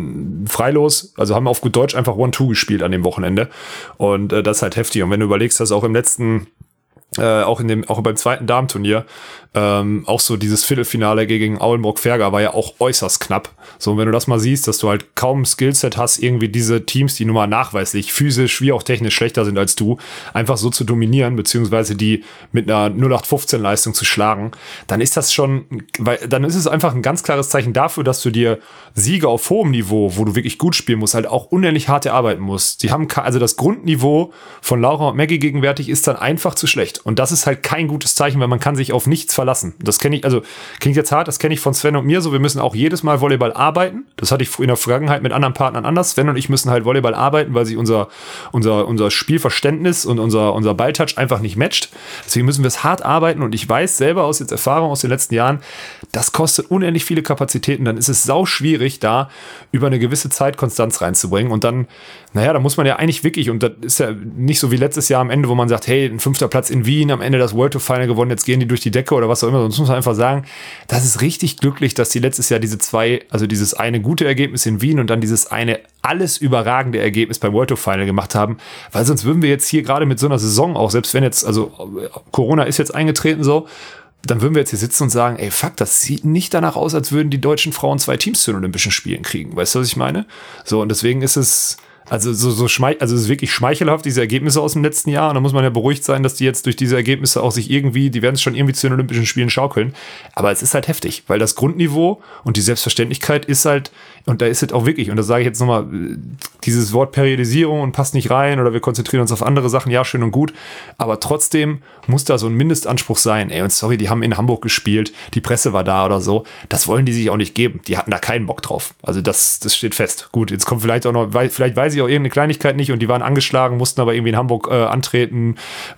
freilos, also haben auf gut Deutsch einfach 1-2 gespielt an dem Wochenende und das ist halt heftig. Und wenn du überlegst, dass auch im letzten auch beim zweiten Damenturnier, auch so dieses Viertelfinale gegen Aulenburg-Ferger war ja auch äußerst knapp. So, und wenn du das mal siehst, dass du halt kaum ein Skillset hast, irgendwie diese Teams, die nun mal nachweislich physisch wie auch technisch schlechter sind als du, einfach so zu dominieren, beziehungsweise die mit einer 0815-Leistung zu schlagen, dann ist das schon, dann ist es einfach ein ganz klares Zeichen dafür, dass du dir Siege auf hohem Niveau, wo du wirklich gut spielen musst, halt auch unendlich hart erarbeiten musst. Sie haben, also das Grundniveau von Laura und Maggie gegenwärtig ist dann einfach zu schlecht. Und das ist halt kein gutes Zeichen, weil man kann sich auf nichts verlassen. Das kenne ich, also klingt jetzt hart, das kenne ich von Sven und mir so. Wir müssen auch jedes Mal Volleyball arbeiten. Das hatte ich in der Vergangenheit mit anderen Partnern anders. Sven und ich müssen halt Volleyball arbeiten, weil sich unser Spielverständnis und unser Balltouch einfach nicht matcht. Deswegen müssen wir es hart arbeiten und ich weiß selber aus jetzt Erfahrung aus den letzten Jahren, das kostet unendlich viele Kapazitäten. Dann ist es sau schwierig, da über eine gewisse Zeit Konstanz reinzubringen und dann, da muss man ja eigentlich wirklich, und das ist ja nicht so wie letztes Jahr am Ende, wo man sagt, hey, ein 5. Platz in Wien, am Ende das World Tour Final gewonnen, jetzt gehen die durch die Decke oder was auch immer. Sonst muss man einfach sagen, das ist richtig glücklich, dass die letztes Jahr dieses eine gute Ergebnis in Wien und dann dieses eine alles überragende Ergebnis beim World Tour Final gemacht haben, weil sonst würden wir jetzt hier gerade mit so einer Saison auch, selbst wenn jetzt, also Corona ist jetzt eingetreten so, dann würden wir jetzt hier sitzen und sagen, ey, fuck, das sieht nicht danach aus, als würden die deutschen Frauen 2 Teams zu den Olympischen Spielen kriegen. Weißt du, was ich meine? So, und deswegen ist es, also es ist wirklich schmeichelhaft, diese Ergebnisse aus dem letzten Jahr. Und da muss man ja beruhigt sein, dass die jetzt durch diese Ergebnisse auch sich die werden es schon irgendwie zu den Olympischen Spielen schaukeln. Aber es ist halt heftig, weil das Grundniveau und die Selbstverständlichkeit ist halt, und da ist es auch wirklich, und das sage ich jetzt nochmal, dieses Wort Periodisierung und passt nicht rein oder wir konzentrieren uns auf andere Sachen, ja, schön und gut. Aber trotzdem muss da so ein Mindestanspruch sein. Ey, und sorry, die haben in Hamburg gespielt, die Presse war da oder so. Das wollen die sich auch nicht geben. Die hatten da keinen Bock drauf. Also das steht fest. Gut, jetzt kommt vielleicht auch noch, vielleicht weiß ich auch irgendeine Kleinigkeit nicht und die waren angeschlagen, mussten aber irgendwie in Hamburg antreten,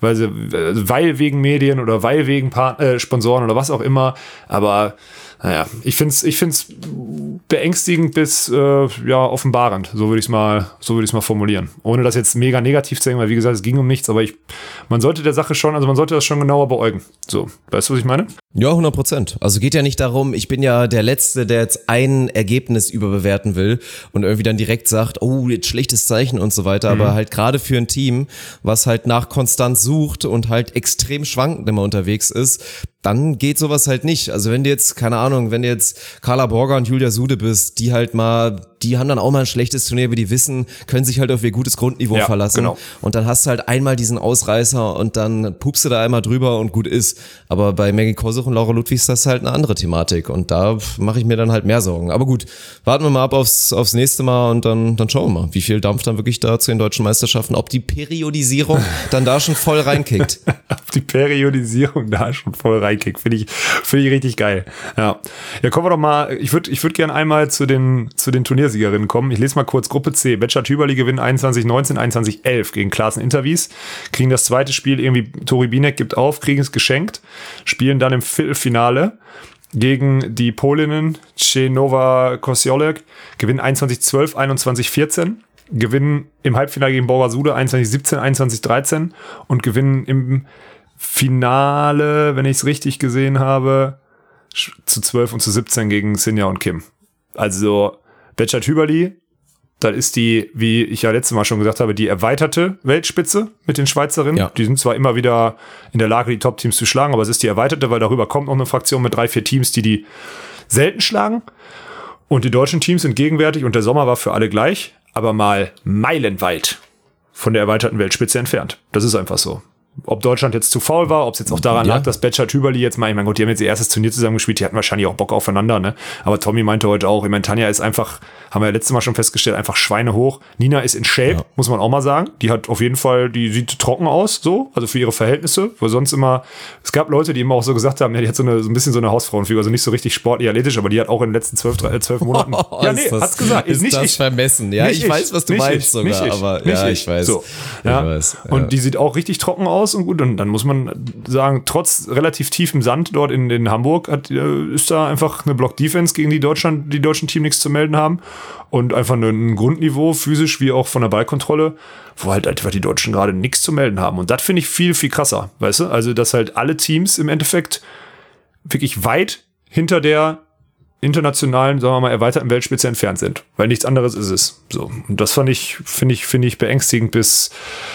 weil wegen Medien oder weil wegen Sponsoren oder was auch immer. Aber naja, ich find's beängstigend bis offenbarend, so würde ich es mal formulieren. Ohne das jetzt mega negativ zu sagen, weil wie gesagt, es ging um nichts, aber man sollte das schon genauer beäugen. So, weißt du, was ich meine? Ja, 100%. Also geht ja nicht darum, ich bin ja der Letzte, der jetzt ein Ergebnis überbewerten will und irgendwie dann direkt sagt, oh, jetzt schlechtes Zeichen und so weiter, aber halt gerade für ein Team, was halt nach Konstanz sucht und halt extrem schwankend immer unterwegs ist, dann geht sowas halt nicht. Also wenn du jetzt, keine Ahnung, wenn du jetzt Carla Borger und Julia Sude bist, die halt mal die haben dann auch mal ein schlechtes Turnier, aber die wissen, können sich halt auf ihr gutes Grundniveau verlassen. Genau. Und dann hast du halt einmal diesen Ausreißer und dann pupst du da einmal drüber und gut ist. Aber bei Maggie Kosuch und Laura Ludwig ist das halt eine andere Thematik und da mache ich mir dann halt mehr Sorgen. Aber gut, warten wir mal ab aufs nächste Mal und dann schauen wir mal, wie viel Dampf dann wirklich da zu den deutschen Meisterschaften, ob die Periodisierung dann da schon voll reinkickt. Ob die Periodisierung da schon voll reinkickt, finde ich richtig geil. Ja, kommen wir doch mal, ich würd gerne einmal zu den Turniersiegerinnen kommen. Ich lese mal kurz Gruppe C. Betschart-Hüberli gewinnen 21-19, 21-11 gegen Klaassen Intervis, kriegen das zweite Spiel irgendwie, Tori Binek gibt auf, kriegen es geschenkt, spielen dann im Viertelfinale gegen die Polinnen Chenowa Kosiolek, gewinnen 21-12, 21-14, gewinnen im Halbfinale gegen Borgasude 21-17, 21-13 und gewinnen im Finale, wenn ich es richtig gesehen habe, zu 12 und zu 17 gegen Sinja und Kim. Also Betschart-Hüberli, das ist die, wie ich ja letztes Mal schon gesagt habe, die erweiterte Weltspitze mit den Schweizerinnen. Ja. Die sind zwar immer wieder in der Lage, die Top-Teams zu schlagen, aber es ist die erweiterte, weil darüber kommt noch eine Fraktion mit 3-4 Teams, die selten schlagen. Und die deutschen Teams sind gegenwärtig und der Sommer war für alle gleich, aber mal meilenweit von der erweiterten Weltspitze entfernt. Das ist einfach so. Ob Deutschland jetzt zu faul war, ob es jetzt auch daran lag, dass Betschart-Hüberli jetzt mal, ich meine, Gott, die haben jetzt ihr erstes Turnier zusammen gespielt, die hatten wahrscheinlich auch Bock aufeinander, ne? Aber Tommy meinte heute auch, ich meine, Tanja ist einfach, haben wir ja letztes Mal schon festgestellt, einfach schweinehoch. Nina ist in Shape, muss man auch mal sagen. Die hat auf jeden Fall, die sieht trocken aus, so, also für ihre Verhältnisse, weil sonst immer, es gab Leute, die immer auch so gesagt haben, ja, die hat so ein bisschen so eine Hausfrauenfigur, also nicht so richtig sportlich athletisch, aber die hat auch in den letzten 12 Monaten, hat's gesagt. Ist nicht das ich. Vermessen, ja, ich weiß, was du meinst sogar, aber ja, ich weiß. So, ja. Ich weiß, ja. Und die sieht auch richtig trocken aus und gut, und dann muss man sagen, trotz relativ tiefem Sand dort in Hamburg ist da einfach eine Block-Defense, gegen die deutschen Team nichts zu melden haben und einfach ein Grundniveau, physisch wie auch von der Ballkontrolle, wo halt einfach die Deutschen gerade nichts zu melden haben. Und das finde ich viel, viel krasser, weißt du? Also, dass halt alle Teams im Endeffekt wirklich weit hinter der internationalen, sagen wir mal, erweiterten Weltspitze entfernt sind, weil nichts anderes ist es. So. Und das finde ich beängstigend bis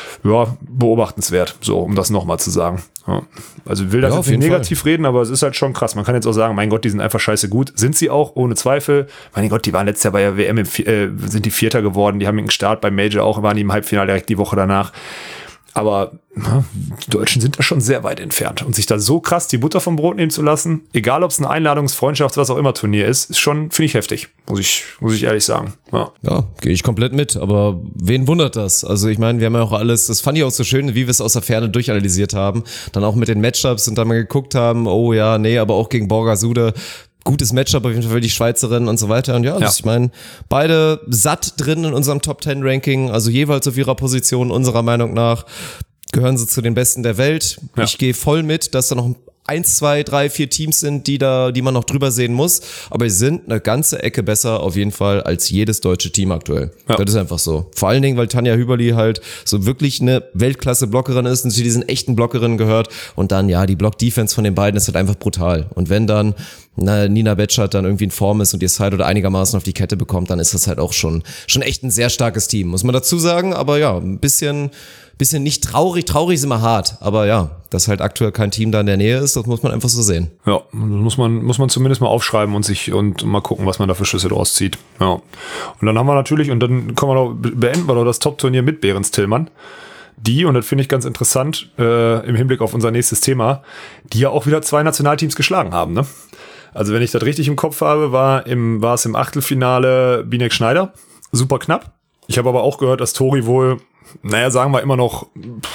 beobachtenswert, so, um das nochmal zu sagen. Ja. Also will das jetzt nicht negativ reden, aber es ist halt schon krass. Man kann jetzt auch sagen, mein Gott, die sind einfach scheiße gut. Sind sie auch, ohne Zweifel. Mein Gott, die waren letztes Jahr bei der WM, sind die Vierter geworden, die haben einen Start beim Major auch, waren die im Halbfinale direkt die Woche danach. Aber die Deutschen sind da schon sehr weit entfernt. Und sich da so krass die Butter vom Brot nehmen zu lassen, egal ob es ein Einladungs-, Freundschafts-, was auch immer Turnier ist schon, finde ich heftig. Muss ich ehrlich sagen. Ja, gehe ich komplett mit. Aber wen wundert das? Also ich meine, wir haben ja auch alles, das fand ich auch so schön, wie wir es aus der Ferne durchanalysiert haben. Dann auch mit den Matchups und dann mal geguckt haben, oh ja, nee, aber auch gegen Borgasude. Gutes Matchup auf jeden Fall für die Schweizerinnen und so weiter. Und ich meine, beide satt drin in unserem Top-10-Ranking, also jeweils auf ihrer Position, unserer Meinung nach, gehören sie zu den Besten der Welt. Ja. Ich gehe voll mit, dass da noch 1, 2, 3, 4 Teams sind, die man noch drüber sehen muss. Aber sie sind eine ganze Ecke besser auf jeden Fall als jedes deutsche Team aktuell. Ja. Das ist einfach so. Vor allen Dingen, weil Tanja Hüberli halt so wirklich eine Weltklasse-Blockerin ist und zu diesen echten Blockerinnen gehört. Und dann, die Block-Defense von den beiden ist halt einfach brutal. Und wenn dann Nina Betschart dann irgendwie in Form ist und ihr Side oder einigermaßen auf die Kette bekommt, dann ist das halt auch schon echt ein sehr starkes Team, muss man dazu sagen. Aber ja, ein bisschen nicht traurig ist immer hart, aber dass halt aktuell kein Team da in der Nähe ist, das muss man einfach so sehen. Ja, das muss man zumindest mal aufschreiben und mal gucken, was man da für Schlüsse draus zieht. Ja. Und dann haben wir natürlich, und dann beenden wir doch das Top-Turnier mit Behrens Tillmann. Die, und das finde ich ganz interessant, im Hinblick auf unser nächstes Thema, die ja auch wieder 2 Nationalteams geschlagen haben, ne? Also wenn ich das richtig im Kopf habe, war es im Achtelfinale Binek Schneider. Super knapp. Ich habe aber auch gehört, dass Tori wohl, sagen wir immer noch,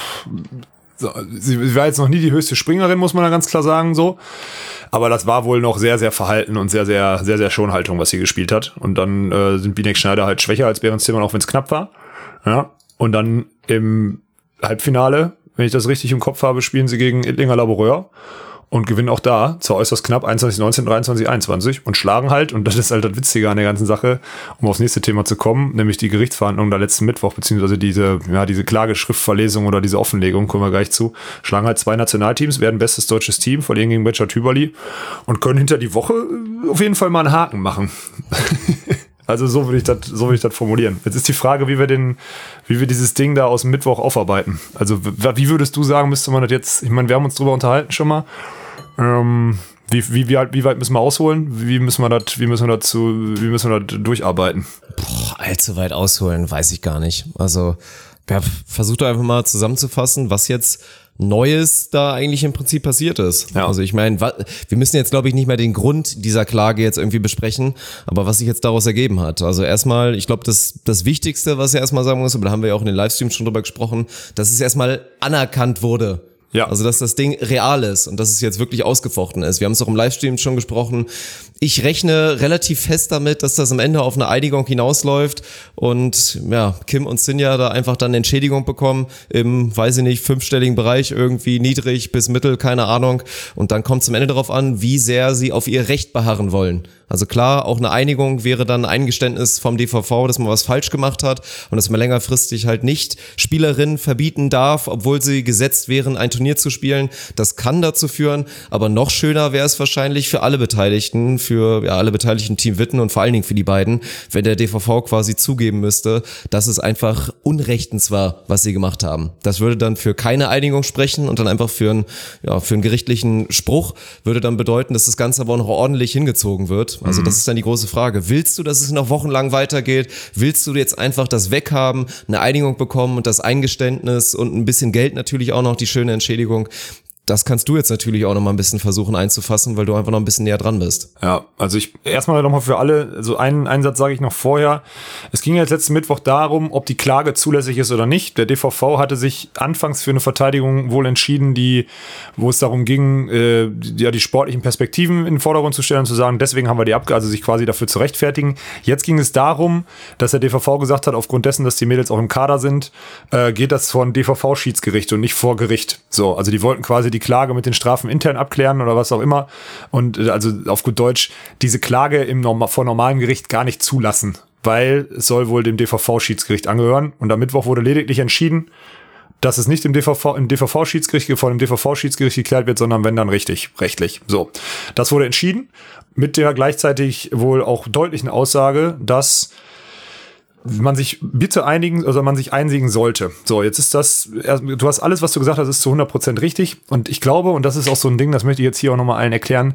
sie war jetzt noch nie die höchste Springerin, muss man da ganz klar sagen, so. Aber das war wohl noch sehr, sehr verhalten und sehr, sehr, sehr, sehr Schonhaltung, was sie gespielt hat. Und dann sind Binek Schneider halt schwächer als Behrens Tillmann, auch wenn es knapp war. Ja. Und dann im Halbfinale, wenn ich das richtig im Kopf habe, spielen sie gegen Ittlinger Laboureur und gewinnen auch da, zwar äußerst knapp, 21-19, 23-21 und schlagen halt, und das ist halt das Witzige an der ganzen Sache, um aufs nächste Thema zu kommen, nämlich die Gerichtsverhandlungen da letzten Mittwoch, beziehungsweise diese Klageschriftverlesung oder diese Offenlegung, kommen wir gleich zu, schlagen halt 2 Nationalteams, werden bestes deutsches Team, verlieren gegen Betschart-Hüberli und können hinter die Woche auf jeden Fall mal einen Haken machen. Also so würde ich das formulieren. Jetzt ist die Frage, wie wir dieses Ding da aus dem Mittwoch aufarbeiten. Also wie würdest du sagen, müsste man das jetzt, ich meine, wir haben uns drüber unterhalten schon mal. Wie weit müssen wir ausholen? Wie müssen wir das durcharbeiten? Allzu weit ausholen, weiß ich gar nicht. Also, versucht einfach mal zusammenzufassen, was jetzt Neues da eigentlich im Prinzip passiert ist. Ja. Also ich meine, wir müssen jetzt, glaube ich, nicht mehr den Grund dieser Klage jetzt irgendwie besprechen, aber was sich jetzt daraus ergeben hat. Also erstmal, ich glaube, das Wichtigste, was ich erstmal sagen muss, aber da haben wir ja auch in den Livestreams schon drüber gesprochen, dass es erstmal anerkannt wurde. Ja. Also, dass das Ding real ist und dass es jetzt wirklich ausgefochten ist. Wir haben es auch im Livestream schon gesprochen. Ich rechne relativ fest damit, dass das am Ende auf eine Einigung hinausläuft und ja, Kim und Sinja da einfach dann Entschädigung bekommen im, weiß ich nicht, 5-stelligen Bereich, irgendwie niedrig bis mittel, keine Ahnung. Und dann kommt es am Ende darauf an, wie sehr sie auf ihr Recht beharren wollen. Also klar, auch eine Einigung wäre dann ein Eingeständnis vom DVV, dass man was falsch gemacht hat und dass man längerfristig halt nicht Spielerinnen verbieten darf, obwohl sie gesetzt wären, ein Turnier zu spielen. Das kann dazu führen, aber noch schöner wäre es wahrscheinlich für alle Beteiligten, für alle beteiligten Team Witten und vor allen Dingen für die beiden, wenn der DVV quasi zugeben müsste, dass es einfach unrechtens war, was sie gemacht haben. Das würde dann für keine Einigung sprechen und dann einfach für einen gerichtlichen Spruch würde dann bedeuten, dass das Ganze aber auch noch ordentlich hingezogen wird. Also das ist dann die große Frage. Willst du, dass es noch wochenlang weitergeht? Willst du jetzt einfach das weghaben, eine Einigung bekommen und das Eingeständnis und ein bisschen Geld natürlich auch noch, die schöne Entschädigung? Das kannst du jetzt natürlich auch noch mal ein bisschen versuchen einzufassen, weil du einfach noch ein bisschen näher dran bist. Ja, also ich erstmal nochmal für alle, also einen Satz sage ich noch vorher. Es ging jetzt letzten Mittwoch darum, ob die Klage zulässig ist oder nicht. Der DVV hatte sich anfangs für eine Verteidigung wohl entschieden, wo es darum ging, die sportlichen Perspektiven in den Vordergrund zu stellen und zu sagen, deswegen haben wir die also sich quasi dafür zu rechtfertigen. Jetzt ging es darum, dass der DVV gesagt hat, aufgrund dessen, dass die Mädels auch im Kader sind, geht das vor ein DVV-Schiedsgericht und nicht vor Gericht. So, also die wollten quasi die Klage mit den Strafen intern abklären oder was auch immer und also auf gut Deutsch diese Klage vor normalem Gericht gar nicht zulassen, weil es soll wohl dem DVV-Schiedsgericht angehören und am Mittwoch wurde lediglich entschieden, dass es nicht vor dem DVV-Schiedsgericht geklärt wird, sondern wenn dann rechtlich. So, das wurde entschieden mit der gleichzeitig wohl auch deutlichen Aussage, dass man sich einigen sollte. So, jetzt ist du hast alles, was du gesagt hast, ist zu 100% richtig. Und ich glaube, und das ist auch so ein Ding, das möchte ich jetzt hier auch nochmal allen erklären,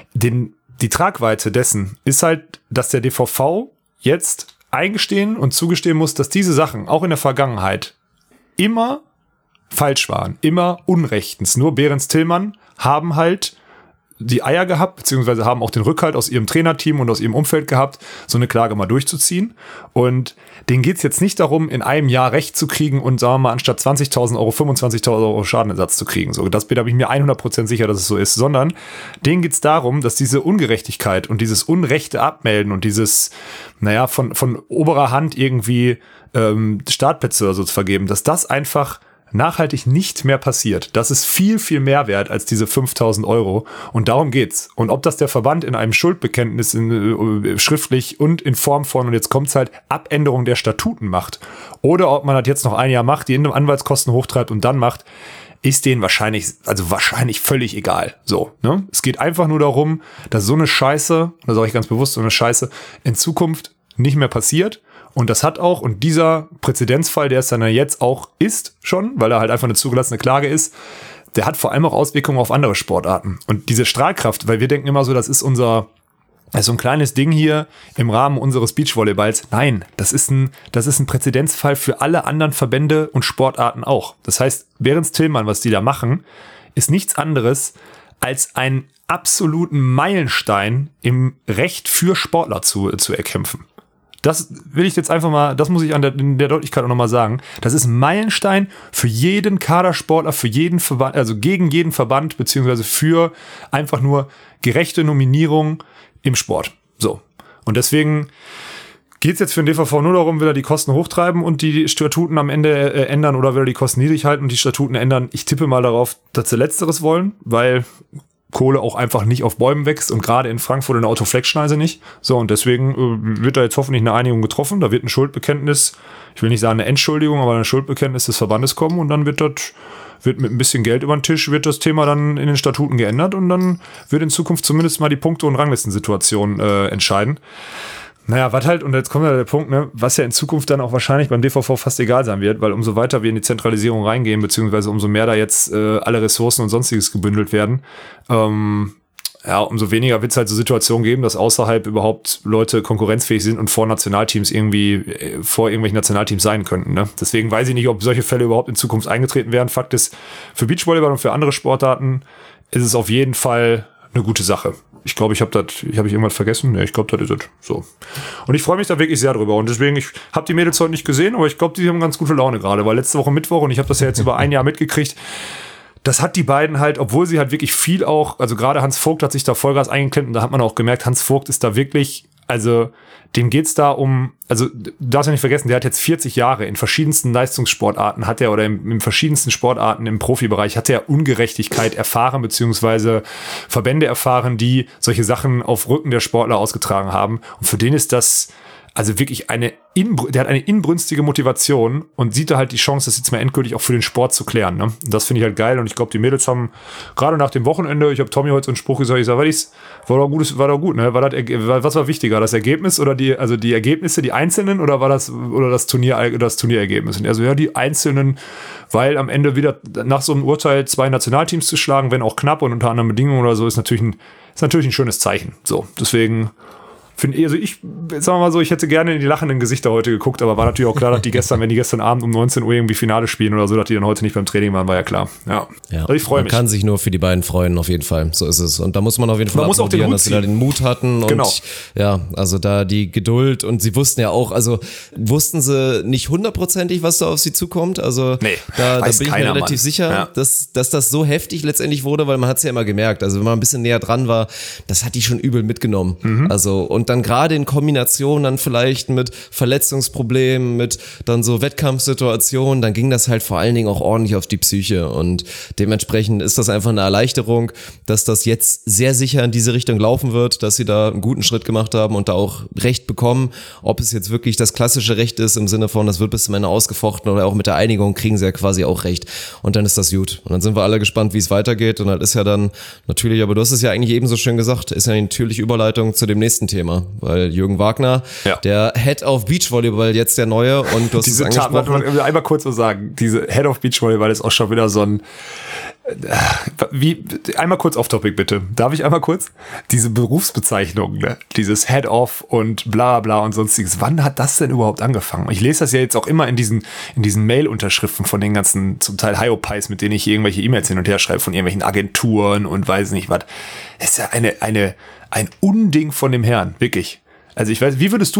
die Tragweite dessen ist halt, dass der DVV jetzt eingestehen und zugestehen muss, dass diese Sachen auch in der Vergangenheit immer falsch waren, immer unrechtens. Nur Behrens Tillmann haben halt die Eier gehabt, beziehungsweise haben auch den Rückhalt aus ihrem Trainerteam und aus ihrem Umfeld gehabt, so eine Klage mal durchzuziehen. Und denen geht's jetzt nicht darum, in einem Jahr Recht zu kriegen und, sagen wir mal, anstatt 20.000 Euro 25.000 Euro Schadenersatz zu kriegen. So, da bin ich mir 100% sicher, dass es so ist. Sondern denen geht's darum, dass diese Ungerechtigkeit und dieses unrechte Abmelden und dieses, von oberer Hand irgendwie Startplätze oder so zu vergeben, dass das einfach nachhaltig nicht mehr passiert. Das ist viel, viel mehr wert als diese 5.000 Euro. Und darum geht's. Und ob das der Verband in einem Schuldbekenntnis schriftlich und in Form von, und jetzt kommt's halt, Abänderung der Statuten macht. Oder ob man das jetzt noch ein Jahr macht, die Anwaltskosten hochtreibt und dann macht, ist denen wahrscheinlich völlig egal. So, ne? Es geht einfach nur darum, dass so eine Scheiße, da sage ich ganz bewusst, so eine Scheiße in Zukunft nicht mehr passiert. Und das hat auch, und dieser Präzedenzfall, der es dann jetzt auch ist schon, weil er halt einfach eine zugelassene Klage ist, der hat vor allem auch Auswirkungen auf andere Sportarten. Und diese Strahlkraft, weil wir denken immer so, das ist so ein kleines Ding hier im Rahmen unseres Beachvolleyballs. Nein, das ist ein Präzedenzfall für alle anderen Verbände und Sportarten auch. Das heißt, Behrens Tillmann, was die da machen, ist nichts anderes als einen absoluten Meilenstein im Recht für Sportler zu erkämpfen. Das will ich jetzt einfach mal, das muss ich in der Deutlichkeit auch nochmal sagen. Das ist ein Meilenstein für jeden Kadersportler, für jeden Verband, also gegen jeden Verband, beziehungsweise für einfach nur gerechte Nominierung im Sport. So. Und deswegen geht's jetzt für den DVV nur darum, will er die Kosten hochtreiben und die Statuten am Ende ändern oder will er die Kosten niedrig halten und die Statuten ändern? Ich tippe mal darauf, dass sie Letzteres wollen, weil Kohle auch einfach nicht auf Bäumen wächst und gerade in Frankfurt in der Autoflex-Schneise nicht. So, und deswegen wird da jetzt hoffentlich eine Einigung getroffen. Da wird ein Schuldbekenntnis, ich will nicht sagen eine Entschuldigung, aber ein Schuldbekenntnis des Verbandes kommen und dann wird mit ein bisschen Geld über den Tisch, wird das Thema dann in den Statuten geändert und dann wird in Zukunft zumindest mal die Punkte- und Ranglistensituation entscheiden. Naja, was halt, und jetzt kommt ja der Punkt, ne, was ja in Zukunft dann auch wahrscheinlich beim DVV fast egal sein wird, weil umso weiter wir in die Zentralisierung reingehen, beziehungsweise umso mehr da jetzt alle Ressourcen und sonstiges gebündelt werden, ja, umso weniger wird es halt so Situationen geben, dass außerhalb überhaupt Leute konkurrenzfähig sind und vor irgendwelchen Nationalteams sein könnten. Ne? Deswegen weiß ich nicht, ob solche Fälle überhaupt in Zukunft eingetreten werden. Fakt ist, für Beachvolleyball und für andere Sportarten ist es auf jeden Fall eine gute Sache. Ich glaube, habe ich irgendwas vergessen? Ne, ich glaube, das ist es. So. Und ich freue mich da wirklich sehr drüber. Und deswegen, ich habe die Mädels heute nicht gesehen, aber ich glaube, die haben ganz gute Laune gerade, weil letzte Woche Mittwoch, und ich habe das ja jetzt über ein Jahr mitgekriegt, das hat die beiden halt, obwohl sie halt wirklich viel auch, also gerade Hans Vogt hat sich da Vollgas eingeklemmt und da hat man auch gemerkt, Hans Vogt ist da wirklich, also dem geht's da um, also du darfst ja nicht vergessen, der hat jetzt 40 Jahre in verschiedensten Leistungssportarten oder in verschiedensten Sportarten im Profibereich hat er Ungerechtigkeit erfahren, beziehungsweise Verbände erfahren, die solche Sachen auf Rücken der Sportler ausgetragen haben. Und für den ist das also wirklich der hat eine inbrünstige Motivation und sieht da halt die Chance, das jetzt mal endgültig auch für den Sport zu klären. Ne? Und das finde ich halt geil und ich glaube, die Mädels haben gerade nach dem Wochenende, ich habe Tommy heute so einen Spruch gesagt, war doch gut, ne? Was war wichtiger, das Ergebnis oder die Ergebnisse, die einzelnen oder war das Turnierergebnis? Und er so, ja, die einzelnen, weil am Ende wieder nach so einem Urteil 2 Nationalteams zu schlagen, wenn auch knapp und unter anderen Bedingungen oder so, ist natürlich ein schönes Zeichen. So, deswegen ich hätte gerne in die lachenden Gesichter heute geguckt, aber war natürlich auch klar, dass wenn die gestern Abend um 19 Uhr irgendwie Finale spielen oder so, dass die dann heute nicht beim Training waren, war ja klar. Ja. Also ich freue mich. Man kann sich nur für die beiden freuen, auf jeden Fall. So ist es. Und da muss man auf jeden Fall applaudieren, dass sie da den Mut hatten und ja, also da die Geduld und sie wussten ja auch, also wussten sie nicht 100%ig, was da auf sie zukommt. Also da bin ich mir relativ sicher, dass das so heftig letztendlich wurde, weil man hat es ja immer gemerkt. Also wenn man ein bisschen näher dran war, das hat die schon übel mitgenommen. Mhm. Also und dann gerade in Kombination dann vielleicht mit Verletzungsproblemen, mit dann so Wettkampfsituationen, dann ging das halt vor allen Dingen auch ordentlich auf die Psyche und dementsprechend ist das einfach eine Erleichterung, dass das jetzt sehr sicher in diese Richtung laufen wird, dass sie da einen guten Schritt gemacht haben und da auch Recht bekommen. Ob es jetzt wirklich das klassische Recht ist im Sinne von, das wird bis zum Ende ausgefochten oder auch mit der Einigung kriegen sie ja quasi auch Recht und dann ist das gut und dann sind wir alle gespannt, wie es weitergeht und das ist ja dann natürlich, aber du hast es ja eigentlich eben so schön gesagt, ist ja eine natürliche Überleitung zu dem nächsten Thema, weil Jürgen Wagner, der Head of Beachvolleyball, jetzt der Neue und du hast es angesprochen. Einmal kurz so sagen, diese Head of Beachvolleyball ist auch schon wieder so ein einmal kurz off-topic bitte. Darf ich einmal kurz? Diese Berufsbezeichnung, ne? Dieses Head-Off und bla bla und sonstiges. Wann hat das denn überhaupt angefangen? Ich lese das ja jetzt auch immer in diesen Mail-Unterschriften von den ganzen, zum Teil Hyopies, mit denen ich irgendwelche E-Mails hin und her schreibe, von irgendwelchen Agenturen und weiß nicht was. Das ist ja ein Unding von dem Herrn, wirklich. Also ich weiß, wie würdest du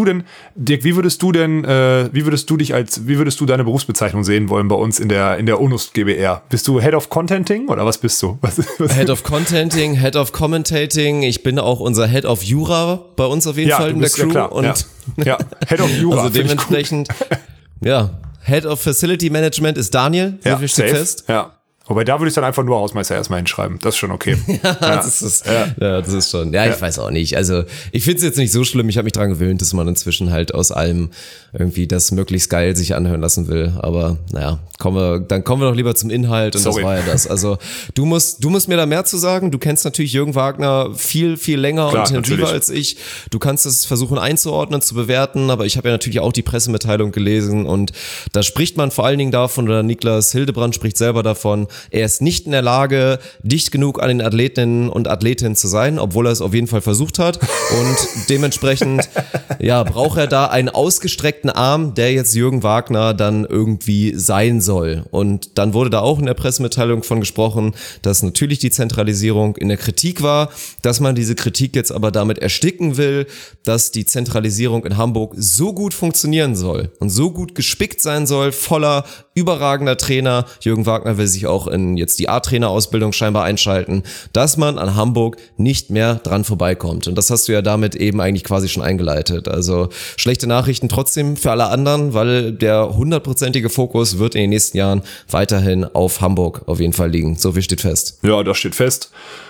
deine Berufsbezeichnung sehen wollen bei uns in der UNUS GBR? Bist du Head of Contenting oder was bist du? Was Head of Contenting, Head of Commentating. Ich bin auch unser Head of Jura bei uns auf jeden Fall in der Crew. Ja, klar. Und ja, Head of Jura. Also dementsprechend, Head of Facility Management ist Daniel. Ja, so steht fest. Ja. Wobei, da würde ich dann einfach nur Hausmeister erstmal hinschreiben. Das ist schon okay. Das ist schon. Ja, ich weiß auch nicht. Also, ich finde es jetzt nicht so schlimm. Ich habe mich dran gewöhnt, dass man inzwischen halt aus allem irgendwie das möglichst geil sich anhören lassen will. Aber naja, kommen wir doch lieber zum Inhalt und das war ja das. Also, du musst mir da mehr zu sagen. Du kennst natürlich Jürgen Wagner viel, viel länger und intensiver als ich. Du kannst es versuchen einzuordnen, zu bewerten, aber ich habe ja natürlich auch die Pressemitteilung gelesen und da spricht man vor allen Dingen davon, oder Niklas Hildebrand spricht selber davon, er ist nicht in der Lage, dicht genug an den Athletinnen und Athletinnen zu sein, obwohl er es auf jeden Fall versucht hat. Und dementsprechend, braucht er da einen ausgestreckten Arm, der jetzt Jürgen Wagner dann irgendwie sein soll. Und dann wurde da auch in der Pressemitteilung von gesprochen, dass natürlich die Zentralisierung in der Kritik war, dass man diese Kritik jetzt aber damit ersticken will, dass die Zentralisierung in Hamburg so gut funktionieren soll und so gut gespickt sein soll, voller überragender Trainer. Jürgen Wagner will sich auch in jetzt die A-Trainer-Ausbildung scheinbar einschalten, dass man an Hamburg nicht mehr dran vorbeikommt. Und das hast du ja damit eben eigentlich quasi schon eingeleitet. Also schlechte Nachrichten trotzdem für alle anderen, weil der 100%ige Fokus wird in den nächsten Jahren weiterhin auf Hamburg auf jeden Fall liegen. So viel steht fest. Ja, das steht fest.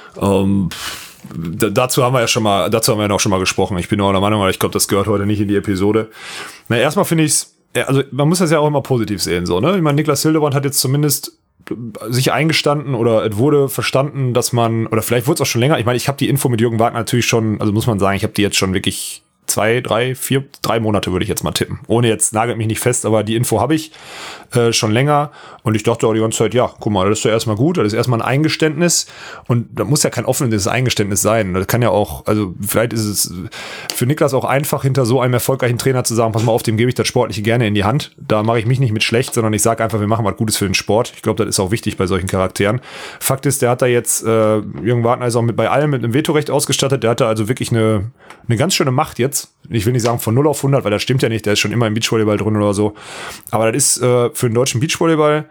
Dazu haben wir ja auch schon mal gesprochen. Ich bin auch der Meinung, aber ich glaube, das gehört heute nicht in die Episode. Na, erstmal finde ich es, also man muss das ja auch immer positiv sehen, so, ne? Ich meine, Niklas Hildebrand hat jetzt zumindest sich eingestanden oder es wurde verstanden, dass man, oder vielleicht wurde es auch schon länger, ich meine, ich habe die Info mit Jürgen Wagner natürlich schon, also muss man sagen, ich habe die jetzt schon wirklich 3 Monate würde ich jetzt mal tippen. Ohne jetzt, nagelt mich nicht fest, aber die Info habe ich schon länger. Und ich dachte auch die ganze Zeit, ja, guck mal, das ist ja erstmal gut, das ist erstmal ein Eingeständnis. Und da muss ja kein offenes Eingeständnis sein. Das kann ja auch, also vielleicht ist es für Niklas auch einfach, hinter so einem erfolgreichen Trainer zu sagen, pass mal auf, dem gebe ich das Sportliche gerne in die Hand. Da mache ich mich nicht mit schlecht, sondern ich sage einfach, wir machen was Gutes für den Sport. Ich glaube, das ist auch wichtig bei solchen Charakteren. Fakt ist, der hat da jetzt, Jürgen Wagner ist auch bei allem mit einem Vetorecht ausgestattet. Der hat da also wirklich eine ganz schöne Macht jetzt. Ich will nicht sagen von 0 auf 100, weil das stimmt ja nicht. Der ist schon immer im Beachvolleyball drin oder so. Aber das ist für den deutschen Beachvolleyball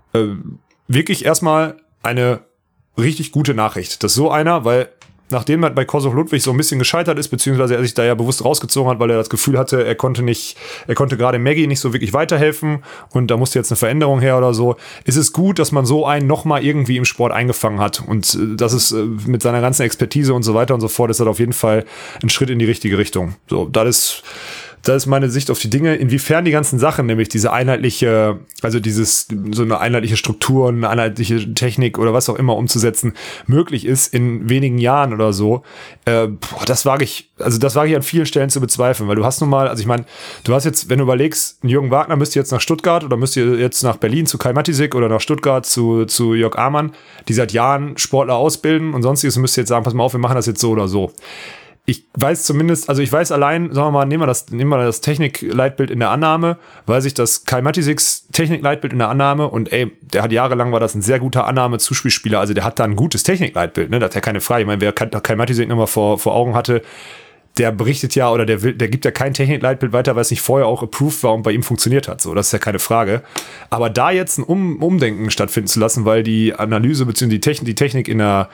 wirklich erstmal eine richtig gute Nachricht. Das ist so einer, weil nachdem er bei Kosow Ludwig so ein bisschen gescheitert ist, beziehungsweise er sich da ja bewusst rausgezogen hat, weil er das Gefühl hatte, er konnte gerade Maggie nicht so wirklich weiterhelfen und da musste jetzt eine Veränderung her oder so, ist es gut, dass man so einen nochmal irgendwie im Sport eingefangen hat. Und das ist mit seiner ganzen Expertise und so weiter und so fort, ist das auf jeden Fall ein Schritt in die richtige Richtung. So, das ist meine Sicht auf die Dinge. Inwiefern die ganzen Sachen, nämlich diese einheitliche, also so eine einheitliche Struktur, eine einheitliche Technik oder was auch immer umzusetzen, möglich ist in wenigen Jahren oder so, das wage ich an vielen Stellen zu bezweifeln, weil du hast nun mal, also ich meine, du hast jetzt, wenn du überlegst, Jürgen Wagner müsste jetzt nach Stuttgart oder müsste jetzt nach Berlin zu Kai Matisek oder nach Stuttgart zu Jörg Amann, die seit Jahren Sportler ausbilden und sonstiges, und müsste jetzt sagen, pass mal auf, wir machen das jetzt so oder so. Ich weiß zumindest, also ich weiß allein, sagen wir mal, nehmen wir das Technikleitbild in der Annahme, weiß ich, dass Kai Matiseks Technikleitbild in der Annahme und der hat jahrelang, war das ein sehr guter Annahme-Zuspielspieler, also der hat da ein gutes Technikleitbild, ne, das hat ja keine Frage. Ich meine, wer Kai Matisek nochmal vor Augen hatte, der berichtet ja oder der gibt ja kein Technikleitbild weiter, weil es nicht vorher auch approved war und bei ihm funktioniert hat. So, das ist ja keine Frage. Aber da jetzt ein Umdenken stattfinden zu lassen, weil die Analyse bzw. die Technik in der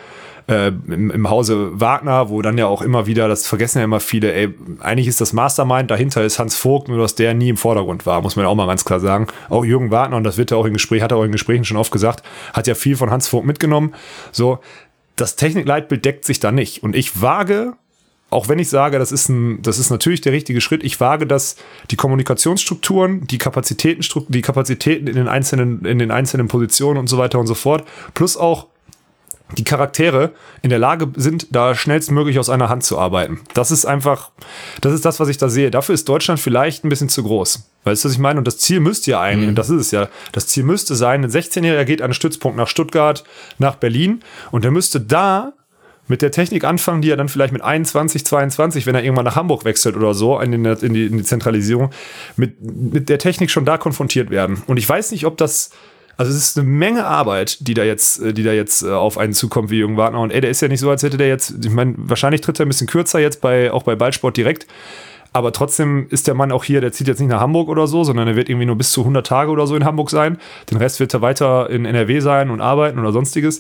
im Hause Wagner, wo dann ja auch immer wieder, das vergessen ja immer viele, eigentlich ist das Mastermind, dahinter ist Hans Vogt, nur dass der nie im Vordergrund war, muss man ja auch mal ganz klar sagen. Auch Jürgen Wagner, und das hat er auch in Gesprächen schon oft gesagt, hat ja viel von Hans Vogt mitgenommen. So, das Technikleitbild deckt sich da nicht. Und ich wage, auch wenn ich sage, das ist natürlich der richtige Schritt, ich wage, dass die Kommunikationsstrukturen, die Kapazitäten in den einzelnen Positionen und so weiter und so fort, plus auch die Charaktere in der Lage sind, da schnellstmöglich aus einer Hand zu arbeiten. Das ist das, was ich da sehe. Dafür ist Deutschland vielleicht ein bisschen zu groß. Weißt du, was ich meine? Und das Ziel müsste ja eigentlich, und das ist es ja, das Ziel müsste sein, ein 16-Jähriger geht an einen Stützpunkt nach Stuttgart, nach Berlin, und der müsste da mit der Technik anfangen, die er dann vielleicht mit 21, 22, wenn er irgendwann nach Hamburg wechselt oder so, in die Zentralisierung, mit der Technik schon da konfrontiert werden. Und ich weiß nicht, ob das, also es ist eine Menge Arbeit, die da jetzt auf einen zukommt wie Jürgen Wagner. Und der ist ja nicht so, als hätte der jetzt, ich meine, wahrscheinlich tritt er ein bisschen kürzer jetzt auch bei Ballsport direkt. Aber trotzdem ist der Mann auch hier, der zieht jetzt nicht nach Hamburg oder so, sondern er wird irgendwie nur bis zu 100 Tage oder so in Hamburg sein. Den Rest wird er weiter in NRW sein und arbeiten oder sonstiges.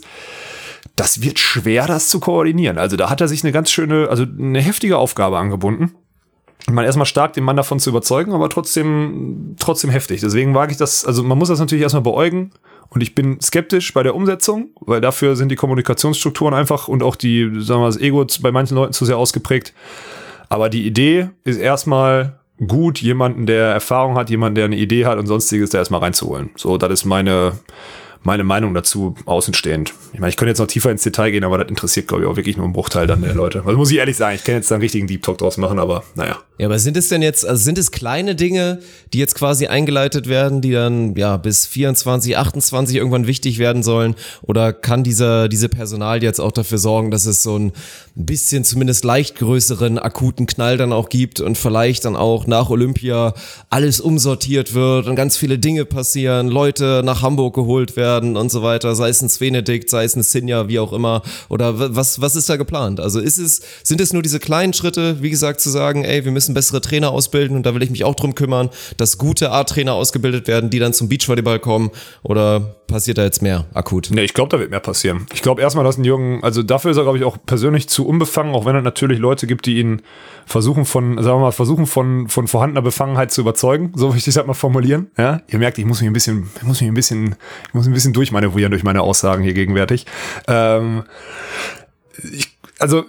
Das wird schwer, das zu koordinieren. Also da hat er sich eine heftige Aufgabe angebunden. Ich meine, erstmal stark, den Mann davon zu überzeugen, aber trotzdem heftig. Deswegen wage ich das, also man muss das natürlich erstmal beäugen, und ich bin skeptisch bei der Umsetzung, weil dafür sind die Kommunikationsstrukturen einfach und auch das Ego bei manchen Leuten zu sehr ausgeprägt. Aber die Idee ist erstmal gut, jemanden, der Erfahrung hat, jemanden, der eine Idee hat und sonstiges, da erstmal reinzuholen. So, das ist meine Meinung dazu außenstehend. Ich meine, ich könnte jetzt noch tiefer ins Detail gehen, aber das interessiert, glaube ich, auch wirklich nur einen Bruchteil dann der Leute. Also muss ich ehrlich sagen, ich kann jetzt da einen richtigen Deep Talk draus machen, aber naja. Ja, aber sind es kleine Dinge, die jetzt quasi eingeleitet werden, die dann ja bis 24, 28 irgendwann wichtig werden sollen? Oder kann diese Personal jetzt auch dafür sorgen, dass es so ein bisschen zumindest leicht größeren akuten Knall dann auch gibt und vielleicht dann auch nach Olympia alles umsortiert wird und ganz viele Dinge passieren, Leute nach Hamburg geholt werden und so weiter, sei es ein Svenedikt, sei es ein Sinja, wie auch immer, oder was ist da geplant? Also sind es nur diese kleinen Schritte, wie gesagt, zu sagen, wir müssen bessere Trainer ausbilden, und da will ich mich auch drum kümmern, dass gute A-Trainer ausgebildet werden, die dann zum Beachvolleyball kommen, oder passiert da jetzt mehr akut? Nee, ich glaube, da wird mehr passieren. Ich glaube erstmal, dass ein Jürgen, also dafür ist er, glaube ich, auch persönlich zu unbefangen, auch wenn es natürlich Leute gibt, die ihn versuchen von vorhandener Befangenheit zu überzeugen, so möchte ich das mal formulieren. Ja? Ihr merkt, ich muss mich ein bisschen durchmanövrieren durch meine Aussagen hier gegenwärtig.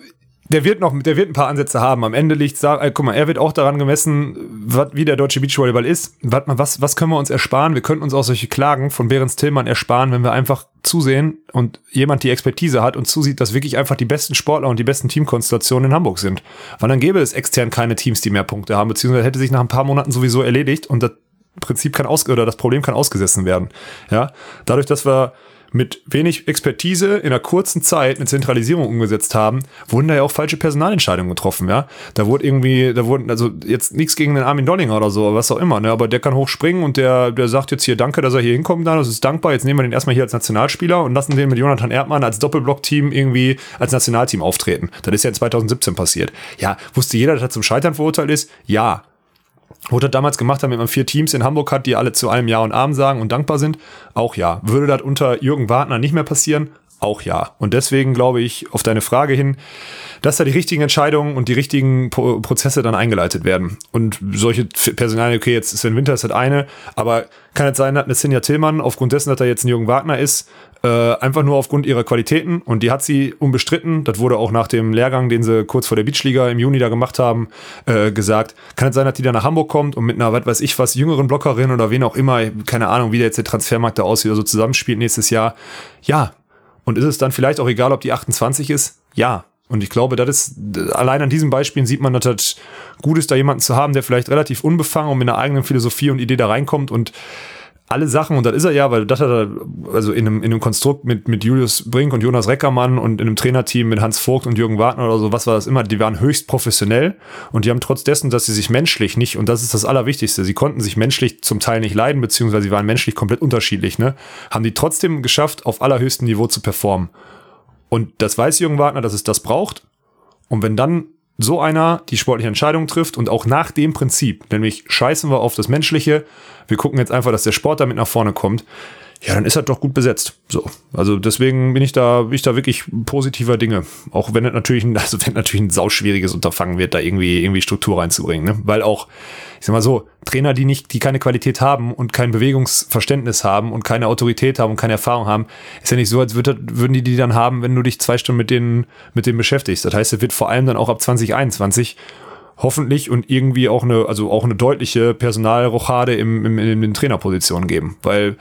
Der wird ein paar Ansätze haben. Am Ende liegt, guck mal, er wird auch daran gemessen, wie der deutsche Beachvolleyball ist. Was können wir uns ersparen? Wir könnten uns auch solche Klagen von Behrens Tillmann ersparen, wenn wir einfach zusehen und jemand die Expertise hat und zusieht, dass wirklich einfach die besten Sportler und die besten Teamkonstellationen in Hamburg sind. Weil dann gäbe es extern keine Teams, die mehr Punkte haben, beziehungsweise hätte sich nach ein paar Monaten sowieso erledigt und das Prinzip das Problem kann ausgesessen werden. Ja, dadurch, dass wir mit wenig Expertise in einer kurzen Zeit eine Zentralisierung umgesetzt haben, wurden da ja auch falsche Personalentscheidungen getroffen, ja. Da wurden also jetzt nichts gegen den Armin Dollinger oder so, was auch immer, ne, aber der kann hochspringen und der sagt jetzt hier, danke, dass er hier hinkommt, das ist dankbar, jetzt nehmen wir den erstmal hier als Nationalspieler und lassen den mit Jonathan Erdmann als Doppelblock-Team irgendwie als Nationalteam auftreten. Das ist ja in 2017 passiert. Ja, wusste jeder, dass er zum Scheitern verurteilt ist? Ja. Wurde das damals gemacht, damit man 4 Teams in Hamburg hat, die alle zu allem Ja und Amen sagen und dankbar sind? Auch ja. Würde das unter Jürgen Wagner nicht mehr passieren? Auch ja. Und deswegen glaube ich auf deine Frage hin, dass da die richtigen Entscheidungen und die richtigen Prozesse dann eingeleitet werden. Und solche Personalien, okay, jetzt Sven Winter ist das eine, aber kann es sein, dass eine Sinja Tillmann aufgrund dessen, dass er jetzt ein Jürgen Wagner ist, einfach nur aufgrund ihrer Qualitäten, und die hat sie unbestritten, das wurde auch nach dem Lehrgang, den sie kurz vor der Beachliga im Juni da gemacht haben, gesagt, kann es sein, dass die dann nach Hamburg kommt und mit einer, was weiß ich was, jüngeren Blockerin oder wen auch immer, keine Ahnung, wie der jetzt der Transfermarkt da aussieht oder so zusammenspielt nächstes Jahr, ja. Und ist es dann vielleicht auch egal, ob die 28 ist? Ja. Und ich glaube, das ist, allein an diesen Beispielen sieht man, dass das gut ist, da jemanden zu haben, der vielleicht relativ unbefangen und mit einer eigenen Philosophie und Idee da reinkommt und alle Sachen, und das ist er ja, weil das hat er, also in einem Konstrukt mit Julius Brink und Jonas Reckermann und in einem Trainerteam mit Hans Vogt und Jürgen Wagner oder so, was war das immer, die waren höchst professionell und die haben trotz dessen, dass sie sich menschlich nicht, und das ist das Allerwichtigste, sie konnten sich menschlich zum Teil nicht leiden, beziehungsweise sie waren menschlich komplett unterschiedlich, ne, haben die trotzdem geschafft, auf allerhöchstem Niveau zu performen. Und das weiß Jürgen Wagner, dass es das braucht. Und wenn dann so einer die sportliche Entscheidung trifft und auch nach dem Prinzip, nämlich scheißen wir auf das Menschliche, wir gucken jetzt einfach, dass der Sport damit nach vorne kommt, ja, dann ist er doch gut besetzt. So. Also deswegen bin ich da wirklich positiver Dinge. Auch wenn es natürlich ein sauschwieriges Unterfangen wird, da irgendwie Struktur reinzubringen, ne? Weil auch, ich sag mal so, Trainer, die keine Qualität haben und kein Bewegungsverständnis haben und keine Autorität haben und keine Erfahrung haben, ist ja nicht so, als würden die dann haben, wenn du dich 2 Stunden mit denen beschäftigst. Das heißt, es wird vor allem dann auch ab 2021 hoffentlich und irgendwie auch eine deutliche Personalrochade in den Trainerpositionen geben. Weil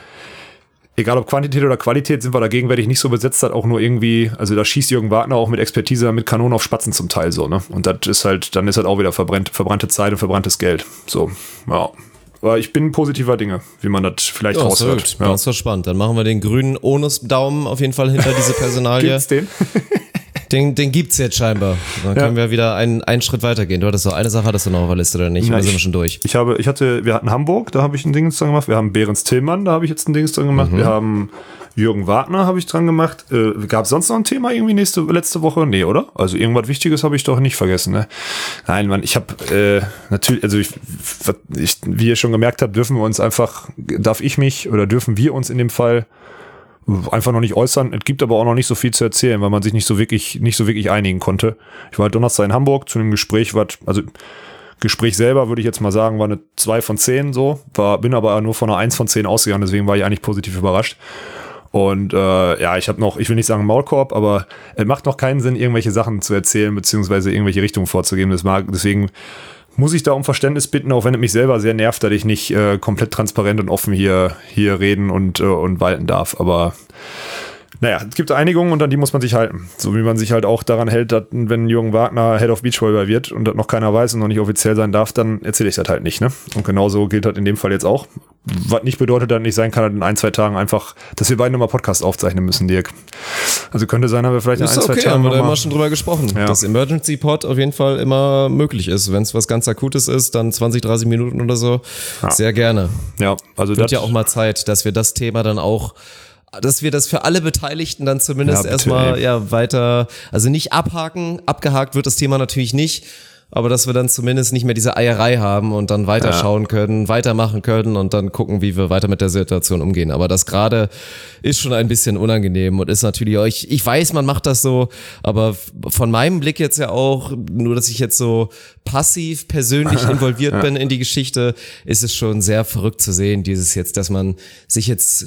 egal ob Quantität oder Qualität, sind wir da gegenwärtig nicht so besetzt, hat auch nur irgendwie, also da schießt Jürgen Wagner auch mit Expertise mit Kanonen auf Spatzen zum Teil so, ne? Und das ist halt, dann ist halt auch wieder verbrannte Zeit und verbranntes Geld. So, ja. Aber ich bin positiver Dinge, wie man das vielleicht raushört. Ja, das war spannend. Dann machen wir den grünen Onus-Daumen auf jeden Fall hinter diese Personalie. Gibt's den? Den gibt's jetzt scheinbar. Dann können wir wieder einen Schritt weitergehen. Du hattest doch eine Sache, hattest du noch auf der Liste oder nicht? Oder sind wir schon durch? Wir hatten Hamburg, da habe ich ein Dings dran gemacht. Wir haben Behrens Tillmann, da habe ich jetzt ein Dings dran gemacht. Wir haben Jürgen Wagner, habe ich dran gemacht. Gab es sonst noch ein Thema irgendwie letzte Woche? Nee, oder? Also irgendwas Wichtiges habe ich doch nicht vergessen, ne? Nein, Mann, ich habe natürlich, also wie ihr schon gemerkt habt, dürfen wir uns in dem Fall einfach noch nicht äußern. Es gibt aber auch noch nicht so viel zu erzählen, weil man sich nicht so wirklich einigen konnte. Ich war Donnerstag in Hamburg zu einem Gespräch, Gespräch selber würde ich jetzt mal sagen, war eine 2 von 10 so, bin aber nur von einer 1 von 10 ausgegangen, deswegen war ich eigentlich positiv überrascht. Und ich will nicht sagen Maulkorb, aber es macht noch keinen Sinn, irgendwelche Sachen zu erzählen, beziehungsweise irgendwelche Richtungen vorzugeben. Deswegen muss ich da um Verständnis bitten, auch wenn es mich selber sehr nervt, dass ich nicht komplett transparent und offen hier reden und walten darf. Aber naja, es gibt Einigungen und an die muss man sich halten. So wie man sich halt auch daran hält, dass wenn Jürgen Wagner Head of Beachvolleyball wird und das noch keiner weiß und noch nicht offiziell sein darf, dann erzähle ich das halt nicht, ne? Und genauso gilt das in dem Fall jetzt auch. Was nicht bedeutet, dass nicht sein kann, dass in 1-2 Tagen einfach, dass wir beide nochmal Podcast aufzeichnen müssen, Dirk. Also könnte sein, dass wir vielleicht in 1-2 Tagen haben wir da immer schon drüber gesprochen, dass Emergency Pod auf jeden Fall immer möglich ist. Wenn es was ganz Akutes ist, dann 20-30 Minuten oder so, sehr gerne. Ja, also wird ja auch mal Zeit, dass wir das Thema dann auch, dass wir das für alle Beteiligten dann zumindest erstmal weiter, also nicht abgehakt wird das Thema natürlich nicht, aber dass wir dann zumindest nicht mehr diese Eierei haben und dann weiterschauen können, weitermachen können und dann gucken, wie wir weiter mit der Situation umgehen. Aber das gerade ist schon ein bisschen unangenehm und ist natürlich, ich weiß, man macht das so, aber von meinem Blick jetzt ja auch, nur dass ich jetzt so passiv persönlich involviert bin in die Geschichte, ist es schon sehr verrückt zu sehen, dass man sich jetzt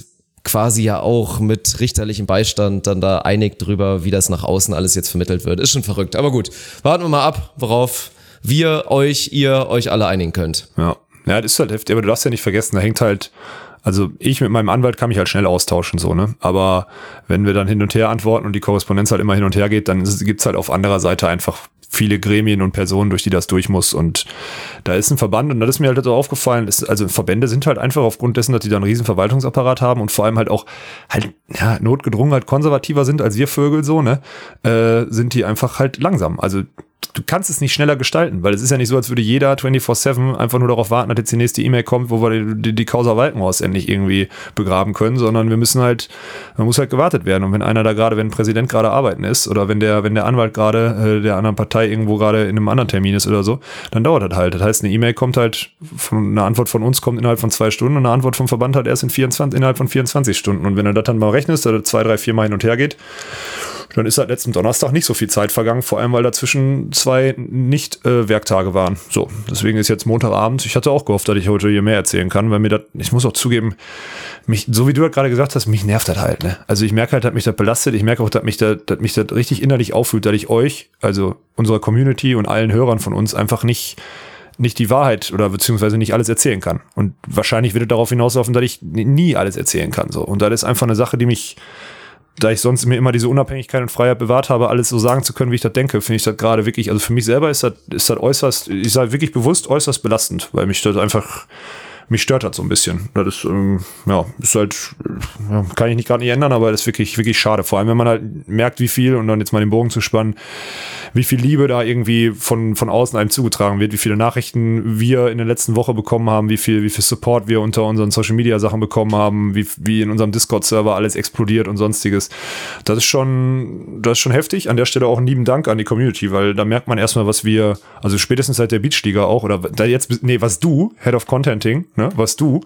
quasi ja auch mit richterlichem Beistand dann da einig drüber, wie das nach außen alles jetzt vermittelt wird. Ist schon verrückt. Aber gut, warten wir mal ab, worauf ihr euch alle einigen könnt. Ja, das ist halt heftig, aber du darfst ja nicht vergessen, da hängt halt, also ich mit meinem Anwalt kann mich halt schnell austauschen, so, ne? Aber wenn wir dann hin und her antworten und die Korrespondenz halt immer hin und her geht, dann gibt's halt auf anderer Seite einfach viele Gremien und Personen, durch die das durch muss. Und da ist ein Verband, und das ist mir halt so aufgefallen, also Verbände sind halt einfach aufgrund dessen, dass die da einen riesen Verwaltungsapparat haben und vor allem halt auch halt, ja, notgedrungen halt konservativer sind als wir Vögel, so, ne? Sind die einfach halt langsam. Also du kannst es nicht schneller gestalten, weil es ist ja nicht so, als würde jeder 24/7 einfach nur darauf warten, dass jetzt die nächste E-Mail kommt, wo wir die Causa Walkenhorst endlich irgendwie begraben können, sondern man muss halt gewartet werden. Und wenn ein Präsident gerade arbeiten ist oder wenn der Anwalt gerade der anderen Partei irgendwo gerade in einem anderen Termin ist oder so, dann dauert das halt. Das heißt, eine E-Mail kommt halt, eine Antwort von uns kommt innerhalb von 2 Stunden und eine Antwort vom Verband halt erst innerhalb von 24 Stunden. Und wenn du das dann mal rechnest, dass das 2, 3, 4 Mal hin und her geht, dann ist halt letzten Donnerstag nicht so viel Zeit vergangen, vor allem weil dazwischen 2 Nicht-Werktage waren. So, deswegen ist jetzt Montagabend. Ich hatte auch gehofft, dass ich heute hier mehr erzählen kann, weil mir das, ich muss auch zugeben, so wie du das gerade gesagt hast, mich nervt das halt, ne? Also ich merke halt, dass mich das belastet. Ich merke auch, dass mich das richtig innerlich auffühlt, dass ich euch, also unserer Community und allen Hörern von uns einfach nicht die Wahrheit oder beziehungsweise nicht alles erzählen kann. Und wahrscheinlich wird es darauf hinauslaufen, dass ich nie alles erzählen kann. So. Und das ist einfach eine Sache, die mich, da ich sonst mir immer diese Unabhängigkeit und Freiheit bewahrt habe, alles so sagen zu können, wie ich das denke, finde ich das gerade wirklich, also für mich selber ist das äußerst, ich sage wirklich bewusst äußerst belastend, weil mich das einfach, mich stört das so ein bisschen. Das ist, ist halt, kann ich gerade nicht ändern, aber das ist wirklich, wirklich schade. Vor allem, wenn man halt merkt, wie viel, und dann jetzt mal den Bogen zu spannen, wie viel Liebe da irgendwie von außen einem zugetragen wird, wie viele Nachrichten wir in der letzten Woche bekommen haben, wie viel Support wir unter unseren Social-Media-Sachen bekommen haben, wie in unserem Discord-Server alles explodiert und sonstiges. Das ist schon heftig. An der Stelle auch einen lieben Dank an die Community, weil da merkt man erstmal, was wir, also spätestens seit der Beachliga auch, oder da jetzt, was du, Head of Contenting, ne, was du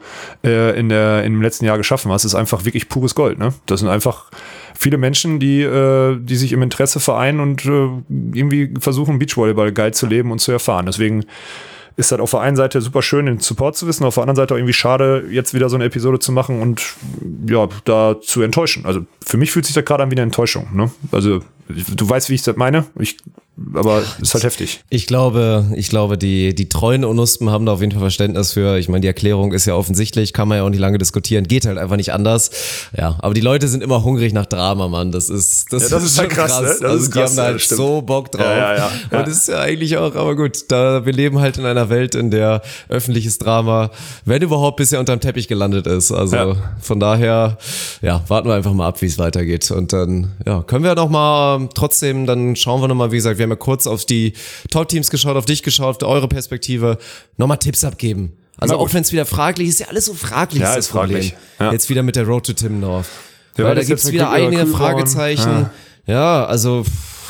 im letzten Jahr geschaffen hast, ist einfach wirklich pures Gold, ne? Das sind einfach viele Menschen, die sich im Interesse vereinen und irgendwie versuchen, Beachvolleyball geil zu leben und zu erfahren. Deswegen ist das auf der einen Seite super schön, den Support zu wissen, auf der anderen Seite auch irgendwie schade, jetzt wieder so eine Episode zu machen und ja, da zu enttäuschen. Also für mich fühlt sich das gerade an wie eine Enttäuschung, ne? Also du weißt, wie ich das meine, aber es ist halt heftig. Ich glaube, die treuen Onuspen haben da auf jeden Fall Verständnis für. Ich meine, die Erklärung ist ja offensichtlich, kann man ja auch nicht lange diskutieren, geht halt einfach nicht anders. Ja, aber die Leute sind immer hungrig nach Drama, Mann. Das ist halt krass. Ne? Also die haben da halt so Bock drauf. Ja. Und das ist ja eigentlich auch, aber gut, wir leben halt in einer Welt, in der öffentliches Drama, wenn überhaupt, bisher unterm Teppich gelandet ist. Also von daher, ja, warten wir einfach mal ab, wie es weitergeht. Und dann, ja, können wir noch mal trotzdem, dann schauen wir noch mal, wie gesagt, wir haben ja kurz auf die Top-Teams geschaut, auf dich geschaut, auf eure Perspektive, nochmal Tipps abgeben. Also auch wenn es wieder fraglich ist, ja alles so fraglich, ist das Problem. Ja. Jetzt wieder mit der Road to Timmendorf. Ja, weil da gibt es wieder einige Fragezeichen. Ja, also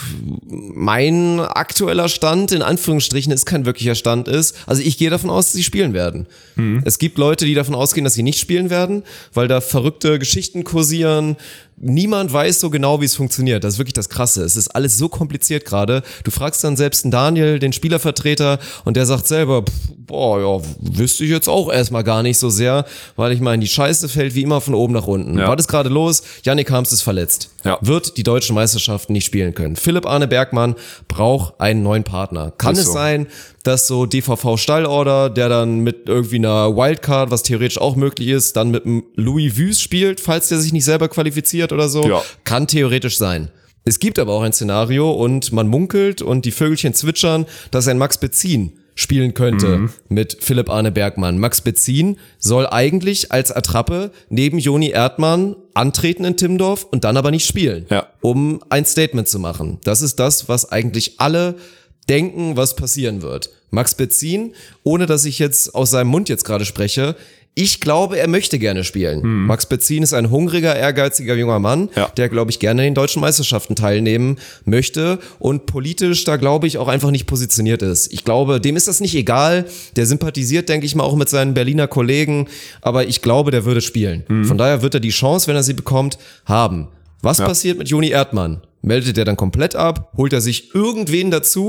mein aktueller Stand, in Anführungsstrichen, ist kein wirklicher Stand ist. Also ich gehe davon aus, dass sie spielen werden. Es gibt Leute, die davon ausgehen, dass sie nicht spielen werden, weil da verrückte Geschichten kursieren. Niemand weiß so genau, wie es funktioniert. Das ist wirklich das Krasse. Es ist alles so kompliziert gerade. Du fragst dann selbst einen Daniel, den Spielervertreter, und der sagt selber, wüsste ich jetzt auch erstmal gar nicht so sehr, weil ich meine, die Scheiße fällt wie immer von oben nach unten. Ja. Was ist gerade los? Jannik Harms ist verletzt. Ja. Wird die deutschen Meisterschaften nicht spielen können. Philipp Arne Bergmann braucht einen neuen Partner. Kann es sein, dass so DVV Stallorder, der dann mit irgendwie einer Wildcard, was theoretisch auch möglich ist, dann mit einem Louis Vues spielt, falls der sich nicht selber qualifiziert oder so, kann theoretisch sein. Es gibt aber auch ein Szenario und man munkelt und die Vögelchen zwitschern, dass ein Max Bezin spielen könnte mit Philipp Arne Bergmann. Max Bezin soll eigentlich als Attrappe neben Joni Erdmann antreten in Timmendorf und dann aber nicht spielen, um ein Statement zu machen. Das ist das, was eigentlich alle denken, was passieren wird. Max Bezin, ohne dass ich jetzt aus seinem Mund jetzt gerade spreche, ich glaube, er möchte gerne spielen. Max Bezin ist ein hungriger, ehrgeiziger junger Mann, der, glaube ich, gerne in den deutschen Meisterschaften teilnehmen möchte und politisch da, glaube ich, auch einfach nicht positioniert ist. Ich glaube, dem ist das nicht egal. Der sympathisiert, denke ich mal, auch mit seinen Berliner Kollegen, aber ich glaube, der würde spielen. Von daher wird er die Chance, wenn er sie bekommt, haben. Was passiert mit Joni Erdmann? Meldet er dann komplett ab? Holt er sich irgendwen dazu?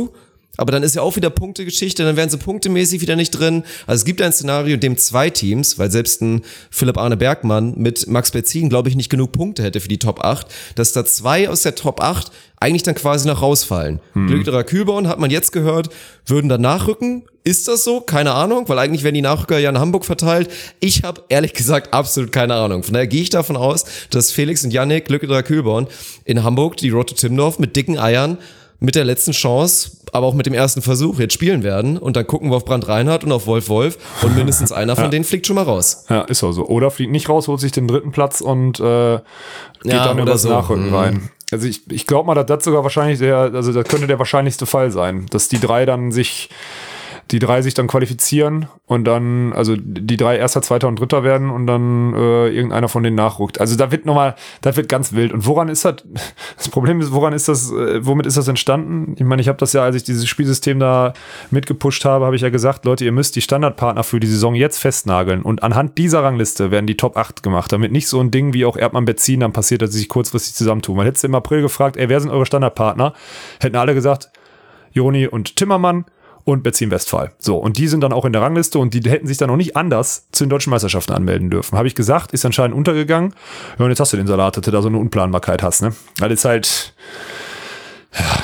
aber dann ist ja auch wieder Punktegeschichte, dann wären sie punktemäßig wieder nicht drin. Also es gibt ein Szenario, in dem 2 Teams, weil selbst ein Philipp Arne Bergmann mit Max Betzin, glaube ich, nicht genug Punkte hätte für die Top 8, dass da 2 aus der Top 8 eigentlich dann quasi noch rausfallen. Glücklerer Kühlborn, hat man jetzt gehört, würden dann nachrücken. Ist das so? Keine Ahnung, weil eigentlich werden die Nachrücker ja in Hamburg verteilt. Ich habe ehrlich gesagt absolut keine Ahnung. Von daher gehe ich davon aus, dass Felix und Yannick, Glücklerer Kühlborn, in Hamburg die Road to Timmendorf mit dicken Eiern mit der letzten Chance, aber auch mit dem ersten Versuch jetzt spielen werden und dann gucken wir auf Brandt Reinhardt und auf Wolf Wolf und mindestens einer von denen fliegt schon mal raus. Ja, ist auch so. Oder fliegt nicht raus, holt sich den 3. Platz und geht dann über das Nachrücken rein. Also ich glaube mal, dass das sogar wahrscheinlich das könnte der wahrscheinlichste Fall sein, dass die drei sich dann qualifizieren und dann, also die 3 Erster, Zweiter und Dritter werden und dann irgendeiner von denen nachrückt. Also das wird ganz wild. Und woran ist das Problem ist, womit ist das entstanden? Ich meine, ich habe das ja, als ich dieses Spielsystem da mitgepusht habe, habe ich ja gesagt, Leute, ihr müsst die Standardpartner für die Saison jetzt festnageln und anhand dieser Rangliste werden die Top 8 gemacht, damit nicht so ein Ding wie auch Erdmann Betzin dann passiert, dass sie sich kurzfristig zusammentun. Man hätte im April gefragt, wer sind eure Standardpartner? Hätten alle gesagt, Joni und Timmermann und Betzin Westphal. So, und die sind dann auch in der Rangliste und die hätten sich dann noch nicht anders zu den deutschen Meisterschaften anmelden dürfen. Habe ich gesagt, ist anscheinend untergegangen. Ja, und jetzt hast du den Salat, dass du da so eine Unplanbarkeit hast, ne? Weil es halt, ja,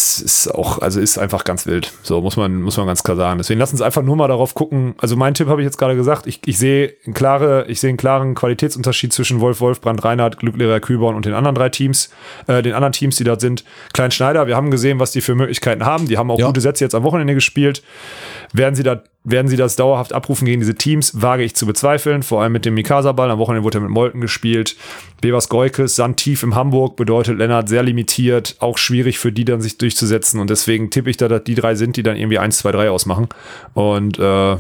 ist einfach ganz wild. So, muss man ganz klar sagen. Deswegen lass uns einfach nur mal darauf gucken. Also mein Tipp habe ich jetzt gerade gesagt. Ich sehe einen klaren Qualitätsunterschied zwischen Wolf Wolf, Brandt Reinhardt, Glücklerer Kühlborn und den anderen 3 Teams, die da sind. Klein Schneider, wir haben gesehen, was die für Möglichkeiten haben. Die haben auch gute Sätze jetzt am Wochenende gespielt. Werden sie das dauerhaft abrufen gegen diese Teams? Wage ich zu bezweifeln. Vor allem mit dem Mikasa-Ball. Am Wochenende wurde er mit Molten gespielt. Bevers Goikes, Sand tief im Hamburg, bedeutet Lennart sehr limitiert. Auch schwierig für die dann sich durchzusetzen. Und deswegen tippe ich da, dass die 3 sind, die dann irgendwie 1, 2, 3 ausmachen. Und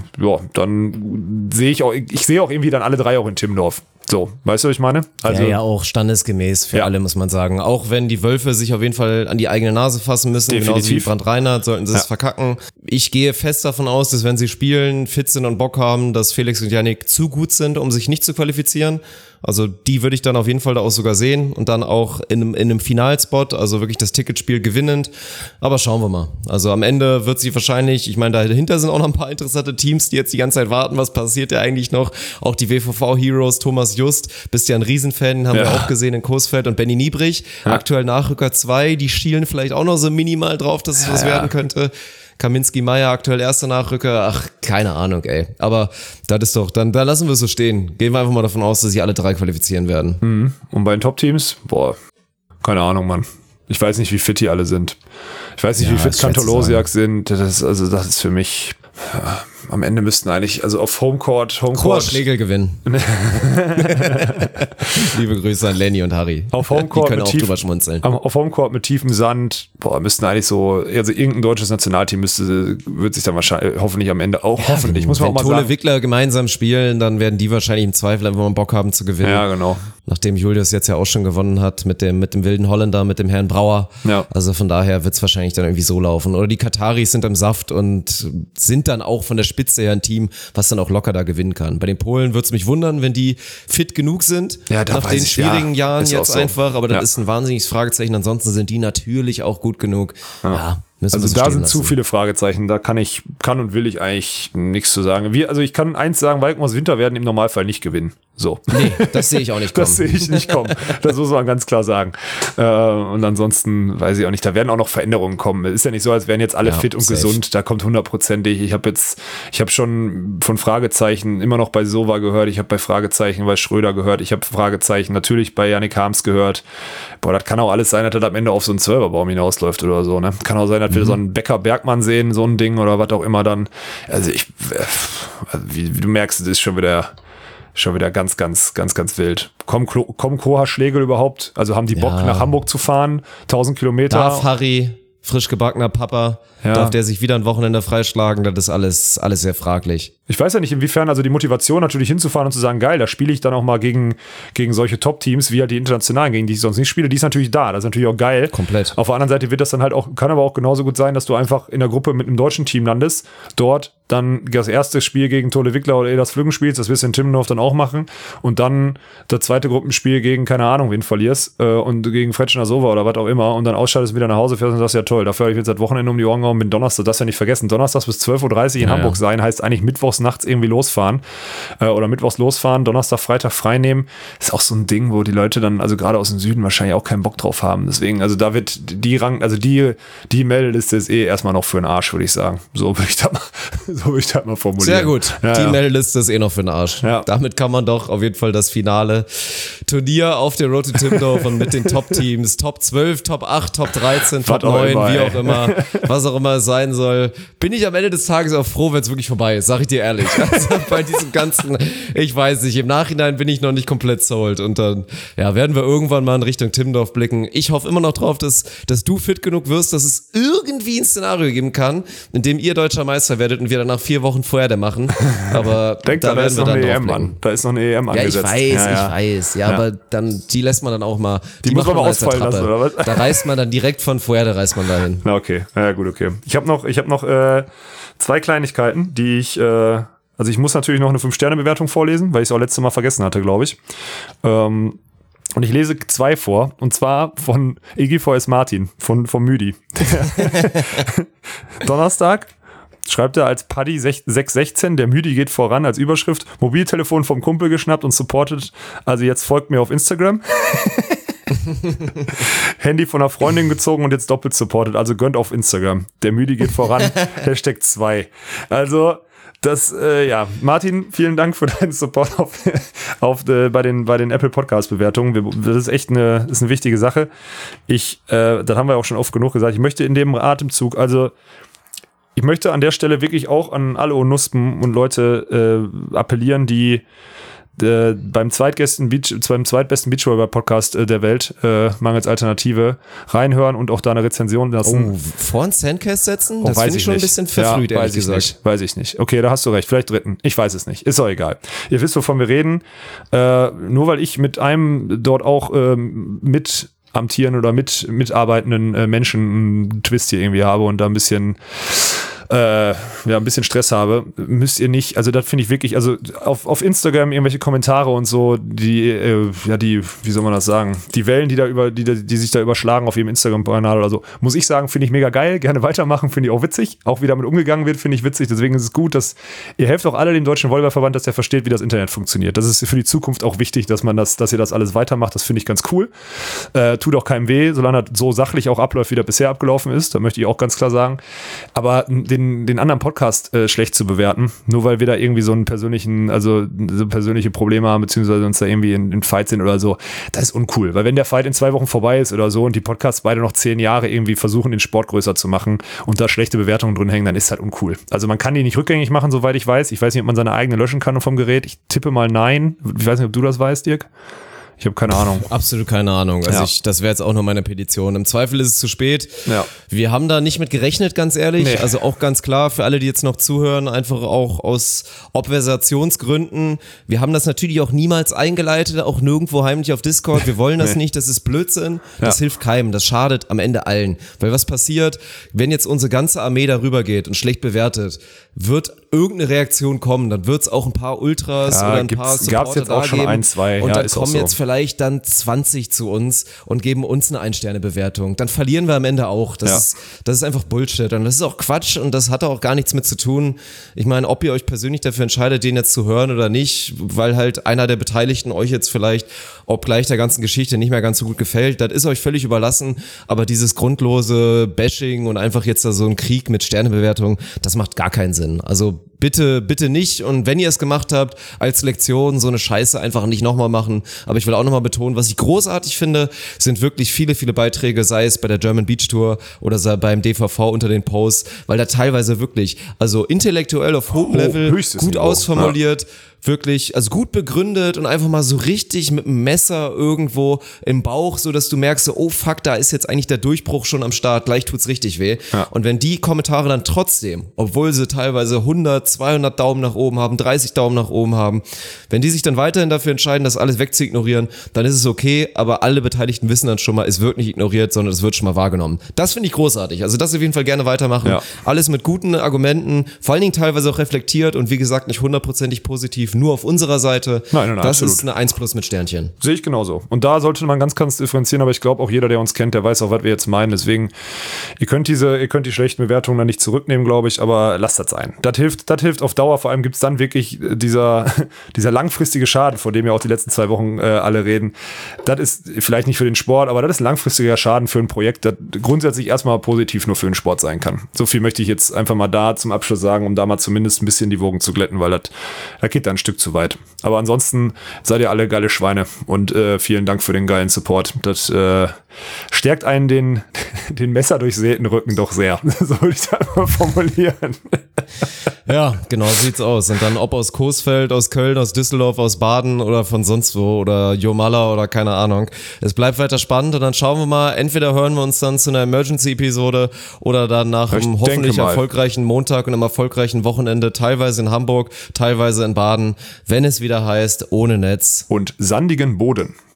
dann sehe ich auch irgendwie dann alle 3 auch in Timmendorf. So, weißt du, was ich meine? Also, ja, auch standesgemäß für alle, muss man sagen. Auch wenn die Wölfe sich auf jeden Fall an die eigene Nase fassen müssen, definitiv. Genauso wie Brandt Reinhardt, sollten sie es verkacken. Ich gehe fest davon aus, dass wenn sie spielen, fit sind und Bock haben, dass Felix und Yannick zu gut sind, um sich nicht zu qualifizieren. Also die würde ich dann auf jeden Fall da auch sogar sehen und dann auch in einem Finalspot, also wirklich das Ticketspiel gewinnend. Aber schauen wir mal. Also am Ende wird sie wahrscheinlich, ich meine, dahinter sind auch noch ein paar interessante Teams, die jetzt die ganze Zeit warten, was passiert ja eigentlich noch. Auch die WVV Heroes, Thomas Just, bist ja ein Riesenfan, haben wir auch gesehen in Coesfeld, und Benny Niebrich, aktuell Nachrücker 2, die schielen vielleicht auch noch so minimal drauf, dass es was werden könnte. Kaminski-Meyer, aktuell erster Nachrücker, ach, keine Ahnung, ey. Aber das ist doch, dann da lassen wir es so stehen. Gehen wir einfach mal davon aus, dass sie alle 3 qualifizieren werden. Und bei den Top-Teams? Keine Ahnung, Mann. Ich weiß nicht, wie fit die alle sind. Ich weiß nicht, wie fit Kantolosiak sind. Das ist für mich... Am Ende müssten eigentlich, also auf Homecourt Schlegel gewinnen. Liebe Grüße an Lenny und Harry. Auf Homecourt die können auch drüber schmunzeln. Auf Homecourt mit tiefem Sand, müssten eigentlich so, also irgendein deutsches Nationalteam wird sich dann wahrscheinlich, hoffentlich am Ende auch, hoffentlich, muss man auch mal sagen. Wenn Tole Wickler gemeinsam spielen, dann werden die wahrscheinlich im Zweifel einfach mal Bock haben zu gewinnen. Ja, genau. Nachdem Julius jetzt ja auch schon gewonnen hat mit dem wilden Holländer, mit dem Herrn Brauer. Ja. Also von daher wird es wahrscheinlich dann irgendwie so laufen. Oder die Kataris sind im Saft und sind dann auch von der Spitze her ein Team, was dann auch locker da gewinnen kann. Bei den Polen würde es mich wundern, wenn die fit genug sind, nach den schwierigen Jahren jetzt so. Einfach, aber das ist ein wahnsinniges Fragezeichen. Ansonsten sind die natürlich auch gut genug. Also da sind zu viele Fragezeichen, da kann und will ich eigentlich nichts zu sagen. Ich kann eins sagen, Walkenhaus Winter werden im Normalfall nicht gewinnen. So. Nee, das sehe ich auch nicht kommen. Das sehe ich nicht kommen. Das muss man ganz klar sagen. Und ansonsten weiß ich auch nicht, da werden auch noch Veränderungen kommen. Es ist ja nicht so, als wären jetzt alle fit und gesund. Da kommt 100%ig. Ich habe schon von Fragezeichen immer noch bei Sova gehört. Ich habe bei Fragezeichen bei Schröder gehört. Ich habe Fragezeichen natürlich bei Yannick Harms gehört. Das kann auch alles sein, dass das am Ende auf so einen 12er-Baum hinausläuft oder so. Ne? Kann auch sein, dass wir so einen Becker-Bergmann sehen, so ein Ding oder was auch immer dann. Also wie du merkst, es ist schon wieder ganz, ganz, ganz, ganz wild. Kommen Koha Schlegel überhaupt? Also haben die Bock, nach Hamburg zu fahren? 1000 Kilometer? Darf Harry, frisch gebackener Papa, darf der sich wieder ein Wochenende freischlagen? Das ist alles sehr fraglich. Ich weiß ja nicht, inwiefern, also die Motivation natürlich hinzufahren und zu sagen, geil, da spiele ich dann auch mal gegen solche Top-Teams, wie halt die internationalen, gegen die ich sonst nicht spiele, die ist natürlich da. Das ist natürlich auch geil. Komplett. Auf der anderen Seite wird das dann halt auch, kann aber auch genauso gut sein, dass du einfach in der Gruppe mit einem deutschen Team landest, dort dann das erste Spiel gegen Tolle Wickler oder Elas Flüggenspiels, das wirst du in Timmendorf dann auch machen und dann das zweite Gruppenspiel gegen, keine Ahnung, wen verlierst und gegen Fretschner Sova oder was auch immer und dann ausschaltest, wieder nach Hause fährst und sagst, ja toll, dafür habe ich jetzt seit Wochenende um die Ohren gehauen, bin Donnerstag, das ja nicht vergessen, Donnerstags bis 12.30 Uhr in Hamburg sein, heißt eigentlich mittwochs nachts irgendwie losfahren oder mittwochs losfahren, Donnerstag, Freitag frei nehmen, ist auch so ein Ding, wo die Leute dann, also gerade aus dem Süden wahrscheinlich auch keinen Bock drauf haben, deswegen, also da wird die Meldeliste ist erstmal noch für den Arsch, würde ich sagen, so würde ich das mal formulieren. Sehr gut. Die Meldeliste ist noch für den Arsch. Ja. Damit kann man doch auf jeden Fall das finale Turnier auf der Road to Timmendorf und mit den Top-Teams, Top 12, Top 8, Top 13, Top 9, wie auch immer, was auch immer es sein soll, bin ich am Ende des Tages auch froh, wenn es wirklich vorbei ist, sag ich dir ehrlich. Also bei diesem ganzen, ich weiß nicht, im Nachhinein bin ich noch nicht komplett sold und dann werden wir irgendwann mal in Richtung Timmendorf blicken. Ich hoffe immer noch drauf, dass du fit genug wirst, dass es irgendwie ein Szenario geben kann, in dem ihr deutscher Meister werdet und wir danach 4 Wochen vorher machen. Aber da werden wir dann EM an. Da ist noch eine EM angesetzt. Ich weiß. Ja, aber dann, die lässt man dann auch mal. Die muss man mal ausfallen lassen, oder was? Da reist man dann direkt von Fuerte, reist man dahin. Na, okay. Ja, gut, okay. Ich hab noch 2 Kleinigkeiten, die ich, also ich muss natürlich noch eine 5-Sterne-Bewertung vorlesen, weil ich es auch letztes Mal vergessen hatte, glaube ich. Und ich lese 2 vor, und zwar von EGVS Martin, vom Müdi. Donnerstag schreibt er als Paddy 616, der Müdi geht voran, als Überschrift, Mobiltelefon vom Kumpel geschnappt und supportet, also jetzt folgt mir auf Instagram. Handy von einer Freundin gezogen und jetzt doppelt supportet, also gönnt auf Instagram. Der Müdi geht voran, Hashtag 2. Also, das, Martin, vielen Dank für deinen Support bei den Apple Podcast Bewertungen. Das ist echt eine wichtige Sache. Das haben wir auch schon oft genug gesagt. Ich möchte in dem Atemzug, ich möchte an der Stelle wirklich auch an alle Onuspen und Leute appellieren, die beim zweitbesten Beachvolleyball-Podcast der Welt, mangels Alternative, reinhören und auch da eine Rezension lassen. Oh, vor ein Sandcast setzen? Das finde ich schon ein bisschen verfrüht, ehrlich gesagt. Weiß ich nicht. Okay, da hast du recht. Vielleicht 3. Ich weiß es nicht. Ist auch egal. Ihr wisst, wovon wir reden. Nur weil ich mit einem dort auch mit amtieren oder mitarbeitenden Menschen einen Twist hier irgendwie habe und da ein bisschen Stress habe, müsst ihr nicht, also das finde ich wirklich, also auf Instagram irgendwelche Kommentare und so, wie soll man das sagen, die Wellen, die sich da überschlagen auf ihrem Instagram-Kanal oder so, muss ich sagen, finde ich mega geil, gerne weitermachen, finde ich auch witzig, auch wie damit umgegangen wird, finde ich witzig, deswegen ist es gut, dass ihr helft auch alle dem Deutschen Volleyballverband, dass er versteht, wie das Internet funktioniert. Das ist für die Zukunft auch wichtig, dass ihr das alles weitermacht, das finde ich ganz cool. Tut auch keinem weh, solange das so sachlich auch abläuft, wie das bisher abgelaufen ist, da möchte ich auch ganz klar sagen, aber den anderen Podcast schlecht zu bewerten, nur weil wir da irgendwie so persönliche Probleme haben, beziehungsweise uns da irgendwie in Fight sind oder so, das ist uncool, weil wenn der Fight in 2 Wochen vorbei ist oder so und die Podcasts beide noch 10 Jahre irgendwie versuchen, den Sport größer zu machen und da schlechte Bewertungen drin hängen, dann ist halt uncool. Also man kann die nicht rückgängig machen, soweit ich weiß. Ich weiß nicht, ob man seine eigene löschen kann vom Gerät. Ich tippe mal nein. Ich weiß nicht, ob du das weißt, Dirk. Ich habe keine Ahnung. Absolut keine Ahnung. Also das wäre jetzt auch nur meine Petition. Im Zweifel ist es zu spät. Ja. Wir haben da nicht mit gerechnet, ganz ehrlich. Nee. Also auch ganz klar für alle, die jetzt noch zuhören, einfach auch aus Obversationsgründen. Wir haben das natürlich auch niemals eingeleitet, auch nirgendwo heimlich auf Discord. Wir wollen das nicht, das ist Blödsinn. Das hilft keinem, das schadet am Ende allen. Weil was passiert, wenn jetzt unsere ganze Armee darüber geht und schlecht bewertet, wird irgendeine Reaktion kommen. Dann wird es auch ein paar Ultras oder ein paar Supporter gab's jetzt auch schon 1, 2. Und dann kommen jetzt vielleicht dann 20 zu uns und geben uns eine 1-Sterne-Bewertung. Dann verlieren wir am Ende auch. Das ist einfach Bullshit und das ist auch Quatsch und das hat auch gar nichts mit zu tun. Ich meine, ob ihr euch persönlich dafür entscheidet, den jetzt zu hören oder nicht, weil halt einer der Beteiligten euch jetzt vielleicht, obgleich der ganzen Geschichte nicht mehr ganz so gut gefällt, das ist euch völlig überlassen, aber dieses grundlose Bashing und einfach jetzt da so ein Krieg mit Sternebewertung, das macht gar keinen Sinn. Also bitte nicht und wenn ihr es gemacht habt, als Lektion so eine Scheiße einfach nicht nochmal machen, aber ich will auch nochmal betonen, was ich großartig finde, sind wirklich viele Beiträge, sei es bei der German Beach Tour oder beim DVV unter den Posts, weil da teilweise wirklich, also intellektuell auf hohem Level, gut ausformuliert, wirklich, also gut begründet und einfach mal so richtig mit einem Messer irgendwo im Bauch, so dass du merkst, so, oh fuck, da ist jetzt eigentlich der Durchbruch schon am Start, gleich tut's richtig weh. Ja. Und wenn die Kommentare dann trotzdem, obwohl sie teilweise 100, 200 Daumen nach oben haben, 30 Daumen nach oben haben, wenn die sich dann weiterhin dafür entscheiden, das alles wegzuignorieren, dann ist es okay, aber alle Beteiligten wissen dann schon mal, es wird nicht ignoriert, sondern es wird schon mal wahrgenommen. Das finde ich großartig. Also das auf jeden Fall gerne weitermachen. Ja. Alles mit guten Argumenten, vor allen Dingen teilweise auch reflektiert und wie gesagt nicht hundertprozentig positiv, nur auf unserer Seite. Nein, das absolut. Ist eine 1+ mit Sternchen. Sehe ich genauso. Und da sollte man ganz differenzieren, aber ich glaube auch jeder, der uns kennt, der weiß auch, was wir jetzt meinen. Deswegen, ihr könnt die schlechten Bewertungen dann nicht zurücknehmen, glaube ich, aber lasst das sein. Das hilft auf Dauer. Vor allem gibt es dann wirklich dieser langfristige Schaden, von dem ja auch die letzten 2 Wochen alle reden. Das ist vielleicht nicht für den Sport, aber das ist ein langfristiger Schaden für ein Projekt, das grundsätzlich erstmal positiv nur für den Sport sein kann. So viel möchte ich jetzt einfach mal da zum Abschluss sagen, um da mal zumindest ein bisschen die Wogen zu glätten, weil das geht da ein Stück zu weit. Aber ansonsten seid ihr alle geile Schweine und vielen Dank für den geilen Support. Das stärkt einen den messerdurchsäten Rücken doch sehr. So würde ich es einfach formulieren. Ja, genau so sieht's aus. Und dann ob aus Coesfeld, aus Köln, aus Düsseldorf, aus Baden oder von sonst wo oder Jomala oder keine Ahnung. Es bleibt weiter spannend und dann schauen wir mal, entweder hören wir uns dann zu einer Emergency-Episode oder dann nach einem hoffentlich erfolgreichen Montag und einem erfolgreichen Wochenende, teilweise in Hamburg, teilweise in Baden, wenn es wieder heißt, ohne Netz und sandigen Boden.